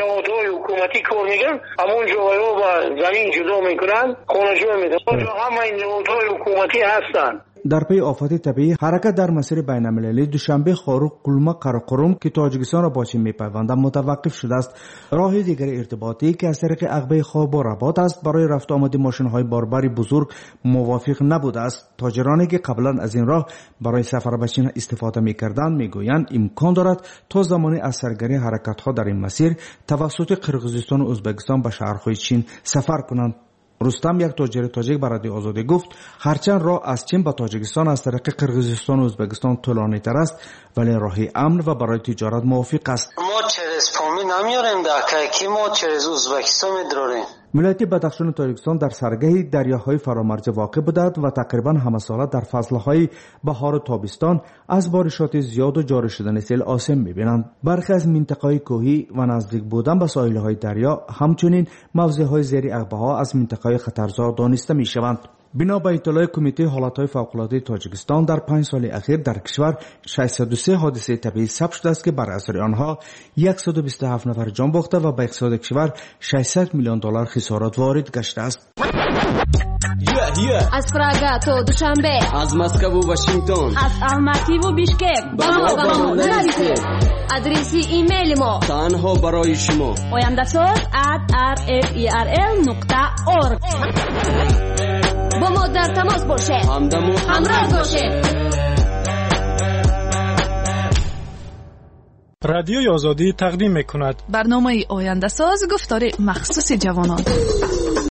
حکومتی کار میگن همون جاها با زمین جدا میکنن خانجو میدن اونجا همه این نهادهای حکومتی هستن. در پی آفت طبیعی حرکت در مسیر بین‌المللی دوشنبه خاروق قلمه قراقرم که تاجیکستان را با چین میپیوندد متوقف شده است. راه دیگر ارتباطی که از طریق عقبه خواب و رباط است برای رفت آمد ماشین‌های باربری بزرگ موافق نبوده است. تاجرانی که قبلا از این راه برای سفر به چین استفاده میکردند میگویند امکان دارد تا زمانی از سرگیری حرکت‌ها در این مسیر توسط قرقیزستان و ازبکستان به شهرهای چین سفر کنند. رستم یک تاجر تاجیک به رادیو آزادی گفت هرچند راه از چین به تاجیکستان از طریق قرقیزستان و ازبکستان طولانی تر است ولی راهی امن و برای تجارت موافق است. ما چرز پامی نمیاریم در که ما چرز ازبکستان میدراریم. ولایت بدخشان و تاجیکستان در سرگه دریاهای فرامرز واقع بودند و تقریبا همه ساله در فصلهای بهار و تابستان از بارشات زیاد و جاری شدن سیل آسیب می‌بینند. برخی از منطقه‌های کوهی و نزدیک بودن به ساحل‌های دریا همچنین موضع‌های زیر عقبه‌ها از منطقه‌های خطرزا دانسته می‌شوند. بنا به اطلاع کمیته حالتهای فوق‌العاده تاجیکستان در پنج سال اخیر در کشور ششصد و سه حادثه طبیعی ثبت شده است که بر اثر آنها صد و بیست و هفت نفر جان باخته و به اقتصاد کشور ششصد میلیون دلار خسارات وارد گشته است. از پراگا تا دوشنبه، از مسکو و واشنگتن، از الماتی و بیشکک با ما با ما نرسید. آدرسی ایمیل ما تنها برای شما oyandasot at r f e r l نقطه org. با ما در تماس باشه، همراه باشه. رادیوی آزادی تقدیم میکند برنامه آینده ساز گفتار مخصوص جوانان.